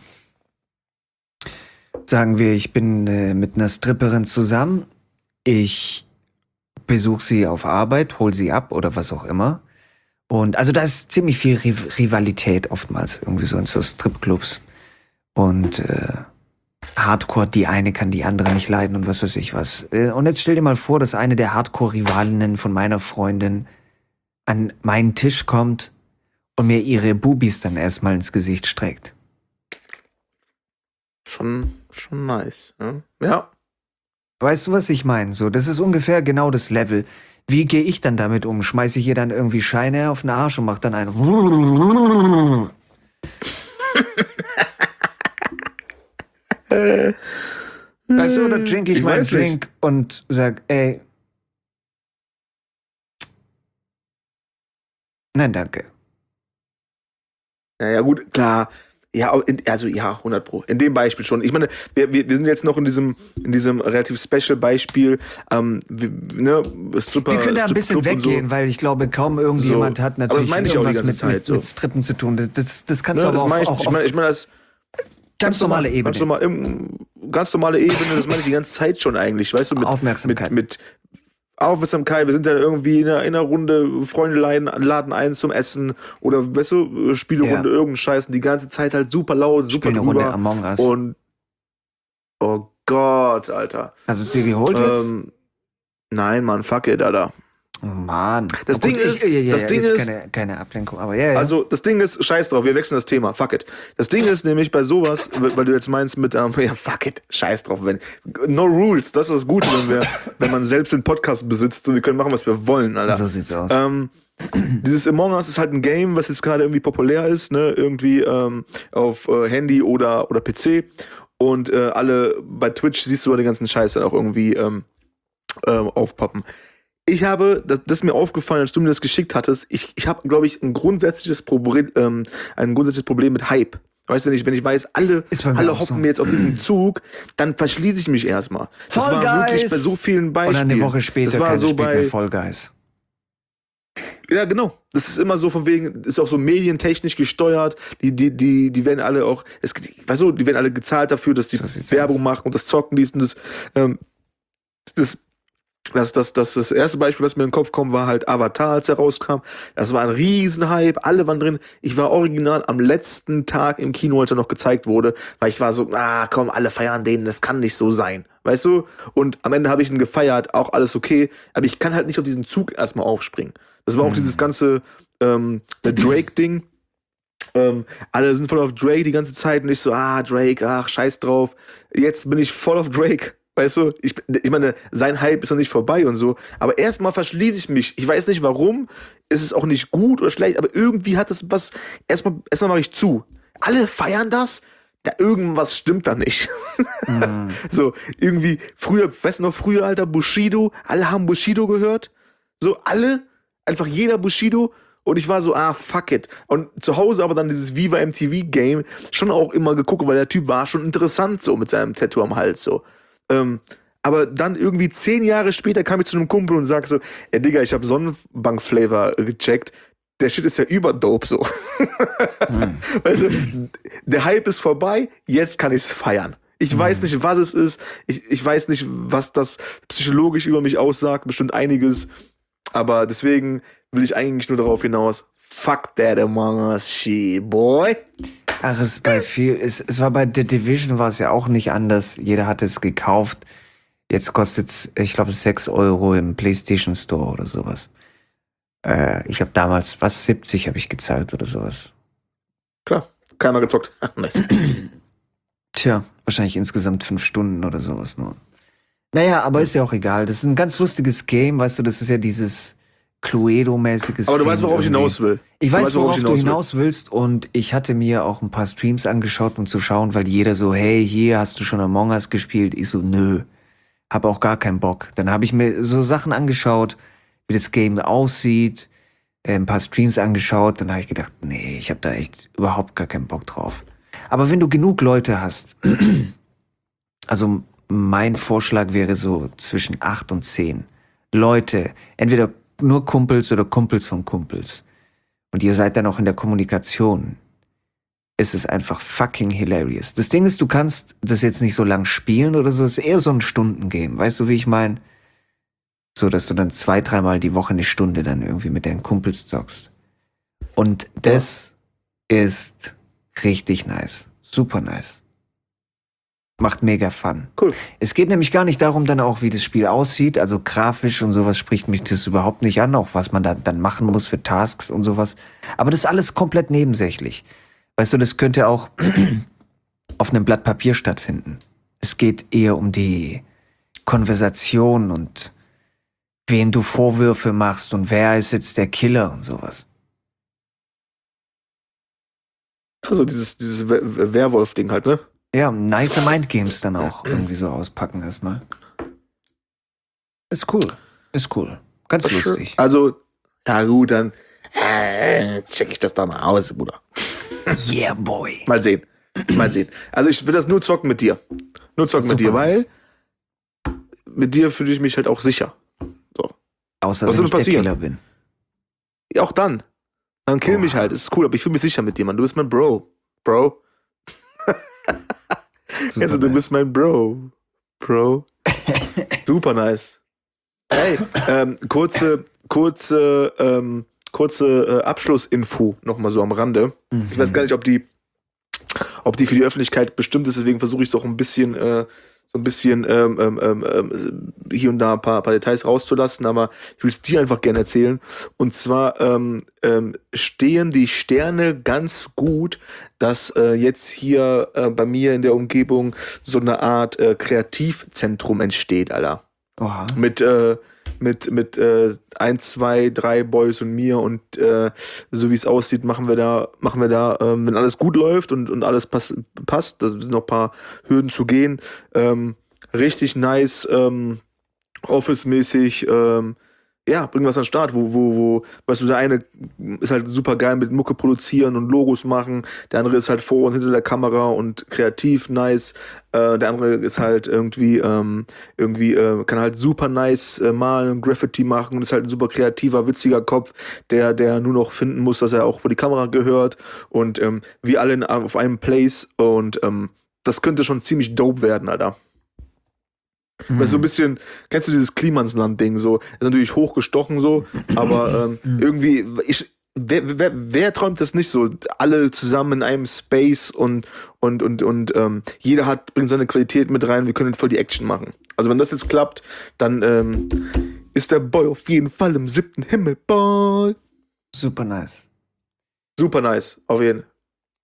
sagen wir, ich bin äh, mit einer Stripperin zusammen, ich besuche sie auf Arbeit, hol sie ab oder was auch immer. Und also da ist ziemlich viel Rivalität oftmals irgendwie so in so Stripclubs. Und äh, Hardcore, die eine kann die andere nicht leiden und was weiß ich was. Und jetzt stell dir mal vor, dass eine der Hardcore-Rivalinnen von meiner Freundin an meinen Tisch kommt und mir ihre Bubis dann erstmal ins Gesicht streckt. Schon, schon nice. Ja. ja. Weißt du, was ich meine? So, das ist ungefähr genau das Level. Wie gehe ich dann damit um? Schmeiße ich ihr dann irgendwie Scheine auf den Arsch und mach dann einen weißt du, oder trinke ich, ich meinen Drink nicht. Und sag, ey, nein, danke. Naja, gut, klar. Ja, also ja, hundert Pro. In dem Beispiel schon. Ich meine, wir, wir, wir sind jetzt noch in diesem, in diesem relativ special Beispiel. Ähm, wir, ne, Stripper, wir können da ein bisschen weggehen, so. Weil ich glaube, kaum irgendjemand so. Hat natürlich irgendwas mit, Zeit, mit, so. mit Strippen zu tun. Das, das, das kannst ne, du aber das auch, ich, auch ich meine, ich meine, das ganz normale Ebene. Ganz, normal, ganz normale Ebene, das meine ich die ganze Zeit schon eigentlich. Weißt du, mit Aufmerksamkeit. Mit, mit Aufmerksamkeit, wir sind dann irgendwie in einer, in einer Runde, Freunde laden, laden ein zum Essen oder, weißt du, Spielrunde, ja. irgendein Scheiß und die ganze Zeit halt super laut, super Spiel eine drüber. Runde Among Us. Und oh Gott, Alter. Hast du es dir geholt ähm, jetzt? Nein, Mann, fuck it, Alter. Oh Mann. Das oh Ding gut, ist, ich, ja, ja, das ja, Ding jetzt ist, keine, keine Ablenkung, aber ja, ja. Also, das Ding ist, scheiß drauf, wir wechseln das Thema, fuck it. Das Ding ist nämlich bei sowas, weil du jetzt meinst mit, ähm, ja, fuck it, scheiß drauf, wenn, no rules, das ist das Gute, wenn wir, wenn man selbst den Podcast besitzt, so, wir können machen, was wir wollen, Alter. So sieht's aus. Ähm, dieses Among Us ist halt ein Game, was jetzt gerade irgendwie populär ist, ne, irgendwie, ähm, auf äh, Handy oder, oder P C und, äh, alle, bei Twitch siehst du den ganzen Scheiß dann auch irgendwie, ähm, ähm aufpoppen. Ich habe, das, das ist mir aufgefallen, als du mir das geschickt hattest, ich, ich habe, glaube ich, ein grundsätzliches Problem, ähm, ein grundsätzliches Problem mit Hype. Weißt du, wenn ich, wenn ich weiß, alle, alle hoppen so. mir jetzt auf diesen Zug, dann verschließe ich mich erstmal. Das Fall war Guys. wirklich bei so vielen Beispielen. Oder eine Woche später das war so bei Fall Guys. Ja, genau. Das ist immer so von wegen, ist auch so medientechnisch gesteuert. Die, die, die, die werden alle auch, es, weißt du, die werden alle gezahlt dafür, dass die so Werbung aus. machen und das Zocken, dies und das, ähm, das Das, das, das, das erste Beispiel, was mir in den Kopf kommt, war halt Avatar, als er rauskam. Das war ein Riesenhype, alle waren drin. Ich war original am letzten Tag im Kino, als er noch gezeigt wurde, weil ich war so, ah komm, alle feiern den, das kann nicht so sein. Weißt du? Und am Ende habe ich ihn gefeiert, auch alles okay, aber ich kann halt nicht auf diesen Zug erstmal aufspringen. Das war auch mhm. dieses ganze ähm, Drake-Ding. Ähm, alle sind voll auf Drake die ganze Zeit und ich so, ah, Drake, ach, scheiß drauf. Jetzt bin ich voll auf Drake. Weißt du, ich, ich meine, sein Hype ist noch nicht vorbei und so, aber erstmal verschließe ich mich. Ich weiß nicht warum, ist es auch nicht gut oder schlecht, aber irgendwie hat es was, erstmal erstmal mache ich zu. Alle feiern das, da irgendwas stimmt da nicht. Mm. So, irgendwie, früher, weißt du noch, früher, Alter, Bushido, alle haben Bushido gehört, so, alle, einfach jeder Bushido. Und ich war so, ah, fuck it. Und zu Hause aber dann dieses Viva M T V-Game schon auch immer geguckt, weil der Typ war schon interessant so mit seinem Tattoo am Hals so. Ähm, aber dann irgendwie zehn Jahre später kam ich zu einem Kumpel und sag so, ey Digga, ich hab Sonnenbank-Flavor gecheckt. Der Shit ist ja überdope so. Hm. Weißt du, der Hype ist vorbei, jetzt kann ich's feiern. Ich hm. weiß nicht, was es ist. Ich, ich weiß nicht, was das psychologisch über mich aussagt. Bestimmt einiges. Aber deswegen will ich eigentlich nur darauf hinaus, fuck that Among Us shit, boy. Ach, es bei viel, es, es war bei The Division war es ja auch nicht anders. Jeder hat es gekauft. Jetzt kostet es, ich glaube, sechs Euro im PlayStation Store oder sowas. Äh, ich habe damals, was, siebzig habe ich gezahlt oder sowas. Klar, keiner gezockt. Nice. Tja, wahrscheinlich insgesamt fünf Stunden oder sowas nur. Naja, aber ist ja auch egal. Das ist ein ganz lustiges Game, weißt du, das ist ja dieses Cluedo-mäßiges Aber du weißt, worauf ich hinaus will. Ich weiß, worauf du hinaus willst und ich hatte mir auch ein paar Streams angeschaut, um zu schauen, weil jeder so, hey, hier hast du schon Among Us gespielt. Ich so, nö. habe auch gar keinen Bock. Dann habe ich mir so Sachen angeschaut, wie das Game aussieht, äh, ein paar Streams angeschaut, dann habe ich gedacht, nee, ich habe da echt überhaupt gar keinen Bock drauf. Aber wenn du genug Leute hast, also mein Vorschlag wäre so zwischen acht und zehn Leute, entweder nur Kumpels oder Kumpels von Kumpels. Und ihr seid dann auch in der Kommunikation. Es ist einfach fucking hilarious. Das Ding ist, du kannst das jetzt nicht so lang spielen oder so, es ist eher so ein Stundengame. Weißt du, wie ich meine? So, dass du dann zwei, dreimal die Woche eine Stunde dann irgendwie mit deinen Kumpels zockst. Und das ja. ist richtig nice. Super nice. Macht mega Fun. Cool. Es geht nämlich gar nicht darum dann auch, wie das Spiel aussieht. Also grafisch und sowas spricht mich das überhaupt nicht an. Auch was man da dann machen muss für Tasks und sowas. Aber das ist alles komplett nebensächlich. Weißt du, das könnte auch auf einem Blatt Papier stattfinden. Es geht eher um die Konversation und wem du Vorwürfe machst und wer ist jetzt der Killer und sowas. Also dieses, dieses Werwolf-Ding halt, ne? Ja, nice Mindgames dann auch irgendwie so auspacken erstmal. Ist cool. Ist cool. Ganz lustig. Also, ja gut, dann äh, check ich das da mal aus, Bruder. Yeah, boy. Mal sehen. Mal sehen. Also ich will das nur zocken mit dir. Nur zocken Super mit dir, weil nice. mit dir fühle ich mich halt auch sicher. So. Außer Was wenn soll ich der passieren? Killer bin. Ja, auch dann. Dann kill Oha. mich halt. Das ist cool, aber ich fühle mich sicher mit dir, Mann. Du bist mein Bro. Bro. Super Also, du nice. bist mein Bro. Bro. Super nice. Hey, ähm, kurze, kurze, ähm, kurze äh, Abschlussinfo nochmal so am Rande. Mhm. Ich weiß gar nicht, ob die, ob die für die Öffentlichkeit bestimmt ist, deswegen versuche ich doch ein bisschen, äh, so ein bisschen ähm, ähm, ähm, hier und da ein paar, paar Details rauszulassen, aber ich will es dir einfach gerne erzählen. Und zwar ähm, ähm, stehen die Sterne ganz gut, dass äh, jetzt hier äh, bei mir in der Umgebung so eine Art äh, Kreativzentrum entsteht, Alter. Oha. Mit, äh, mit, mit äh, ein, zwei, drei Boys und mir und äh, so wie es aussieht, machen wir da, machen wir da, ähm, wenn alles gut läuft und, und alles pass, passt, da sind noch ein paar Hürden zu gehen, ähm, richtig nice, ähm, Office-mäßig, ähm, ja, bringen was an den Start, wo, wo, wo, weißt du, der eine ist halt super geil mit Mucke produzieren und Logos machen, der andere ist halt vor und hinter der Kamera und kreativ nice, äh, der andere ist halt irgendwie, ähm, irgendwie, äh, kann halt super nice äh, malen, Graffiti machen und ist halt ein super kreativer, witziger Kopf, der, der nur noch finden muss, dass er auch vor die Kamera gehört und ähm, wir alle in, auf einem Place und ähm, das könnte schon ziemlich dope werden, Alter. Mhm. Weißt du, so ein bisschen, kennst du dieses Klimansland-Ding so? Ist natürlich hochgestochen so, aber ähm, irgendwie, ich, wer, wer, wer träumt das nicht so? Alle zusammen in einem Space und, und, und, und ähm, jeder hat, bringt seine Qualität mit rein, wir können voll die Action machen. Also wenn das jetzt klappt, dann ähm, ist der Boy auf jeden Fall im siebten Himmel, Boy. Super nice. Super nice, auf jeden Fall.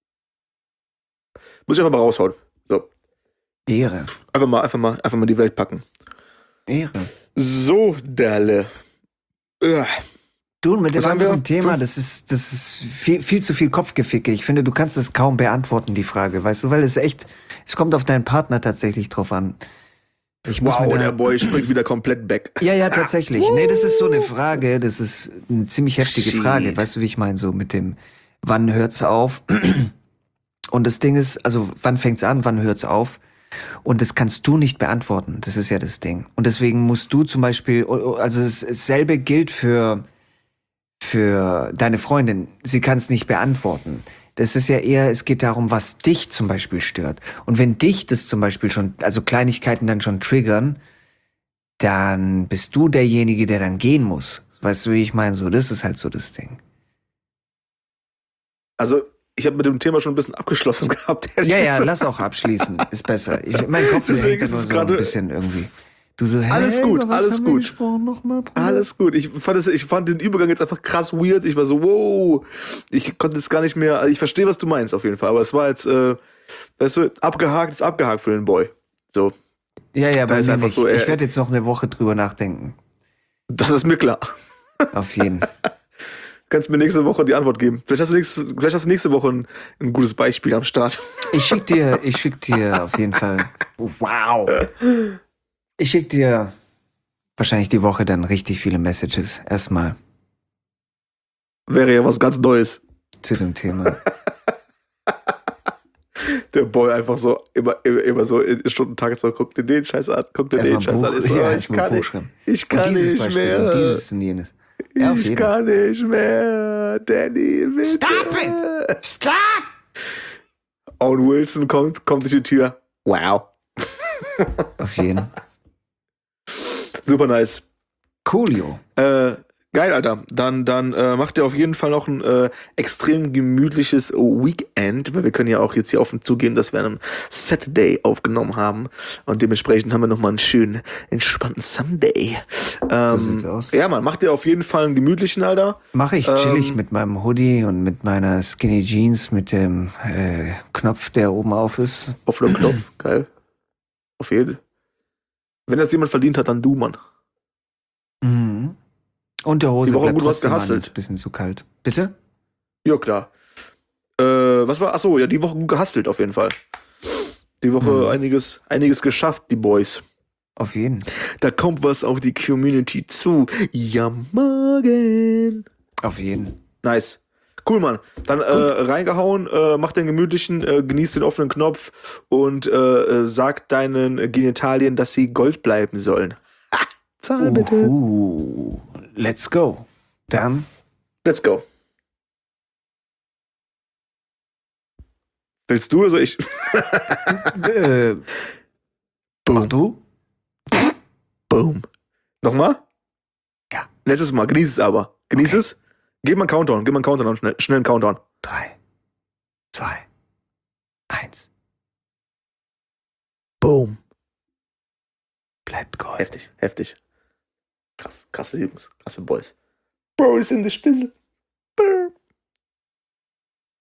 Muss ich einfach mal raushauen. So. Ehre. Einfach mal, einfach mal, einfach mal die Welt packen. Ehre. So, Dalle. Ugh. Du, mit dem Was haben wir? anderen Thema, Fünf? das ist, das ist viel, viel zu viel Kopfgeficke. Ich finde, du kannst es kaum beantworten, die Frage, weißt du, weil es echt, es kommt auf deinen Partner tatsächlich drauf an. Ich muss Wow, mir da, der Boy springt wieder komplett back. Ja, ja, tatsächlich. Nee, das ist so eine Frage, das ist eine ziemlich heftige Shit. Frage. Weißt du, wie ich meine? So mit dem, wann hört's auf? Und das Ding ist, also wann fängt's an, wann hört's auf? Und das kannst du nicht beantworten. Das ist ja das Ding. Und deswegen musst du zum Beispiel, also dasselbe gilt für, für deine Freundin. Sie kann es nicht beantworten. Das ist ja eher, es geht darum, was dich zum Beispiel stört. Und wenn dich das zum Beispiel schon, also Kleinigkeiten dann schon triggern, dann bist du derjenige, der dann gehen muss. Weißt du, wie ich meine? So, das ist halt so das Ding. Also, ich habe mit dem Thema schon ein bisschen abgeschlossen gehabt. ehrlich Ja, ja, gesagt. lass auch abschließen. Ist besser. Ich, mein Kopf Deswegen hängt da ist nur es so ein gerade- bisschen irgendwie. Du so, hä, Alles gut, über was alles haben wir gut. gesprochen nochmal, Bruder? Alles gut. Ich fand, es, ich fand den Übergang jetzt einfach krass weird. Ich war so, wow. Ich konnte es gar nicht mehr. Also ich verstehe, was du meinst, auf jeden Fall. Aber es war jetzt, äh, weißt du, abgehakt ist abgehakt für den Boy. So, Ja, ja, Da bei ist mir einfach nicht. so, äh, ich werde jetzt noch eine Woche drüber nachdenken. das ist mir klar. Auf jeden. Kannst mir nächste Woche die Antwort geben. Vielleicht hast du nächste, vielleicht hast du nächste Woche ein, ein gutes Beispiel am Start. Ich schick dir, ich schick dir auf jeden Fall. Wow. Ich schicke dir wahrscheinlich die Woche dann richtig viele Messages. Erstmal Wäre ja was ganz Neues. zu dem Thema. Der Boy einfach so immer, immer, immer so in Stundentag so, guck dir den Scheiß an, guck dir den Erstmal Scheiß Buch, an. Ich, so, ja, ich, erstmal kann Buch nicht, schreiben. ich Und kann dieses nicht Beispiel mehr. und dieses und jenes. Ja, auf ich jeden. kann nicht mehr. Danny, bitte. Stop it! Stop! Owen Wilson kommt, kommt durch die Tür. Wow. Auf jeden. Super nice. Coolio. Äh, geil, Alter. Dann, dann äh, macht ihr auf jeden Fall noch ein äh, extrem gemütliches Weekend, weil wir können ja auch jetzt hier offen zugeben, dass wir einen Saturday aufgenommen haben und dementsprechend haben wir nochmal einen schönen, entspannten Sunday. Ähm, So sieht's aus. Ja, man, macht ihr auf jeden Fall einen gemütlichen, Alter. Mache ich chillig Ähm, mit meinem Hoodie und mit meiner Skinny Jeans mit dem äh, Knopf, der oben auf ist. Auf dem Knopf, geil. Auf jeden. Wenn das jemand verdient hat, dann du, Mann. Mhm. Und der Hose Die Woche bleibt gut was trotzdem an, gehustelt. ist ein bisschen zu kalt. Bitte? Ja, klar. Äh, was war? Achso, ja, die Woche gut gehustelt auf jeden Fall. Die Woche Mhm. einiges, einiges geschafft, die Boys. Auf jeden. Da kommt was auf die Community zu. Ja, morgen. Auf jeden. Nice. Cool, Mann. Dann äh, reingehauen, äh, mach den gemütlichen, äh, genieß den offenen Knopf und äh, äh, sag deinen Genitalien, dass sie Gold bleiben sollen. Ha! Zahl bitte. Uhu. Let's go. Dann Let's go. Willst du oder soll ich? äh, mach du? Boom. Nochmal? Ja. Letztes Mal. Genieß es aber. Genieß Okay. es. Gib mal einen Countdown. Gib mal einen Countdown. Schnell, schnell einen Countdown. Drei, zwei, eins. Boom. Bleibt Gold. Heftig. Heftig. Krass. Krasse Jungs. Krasse Boys. Boys in the Stissel. Brr.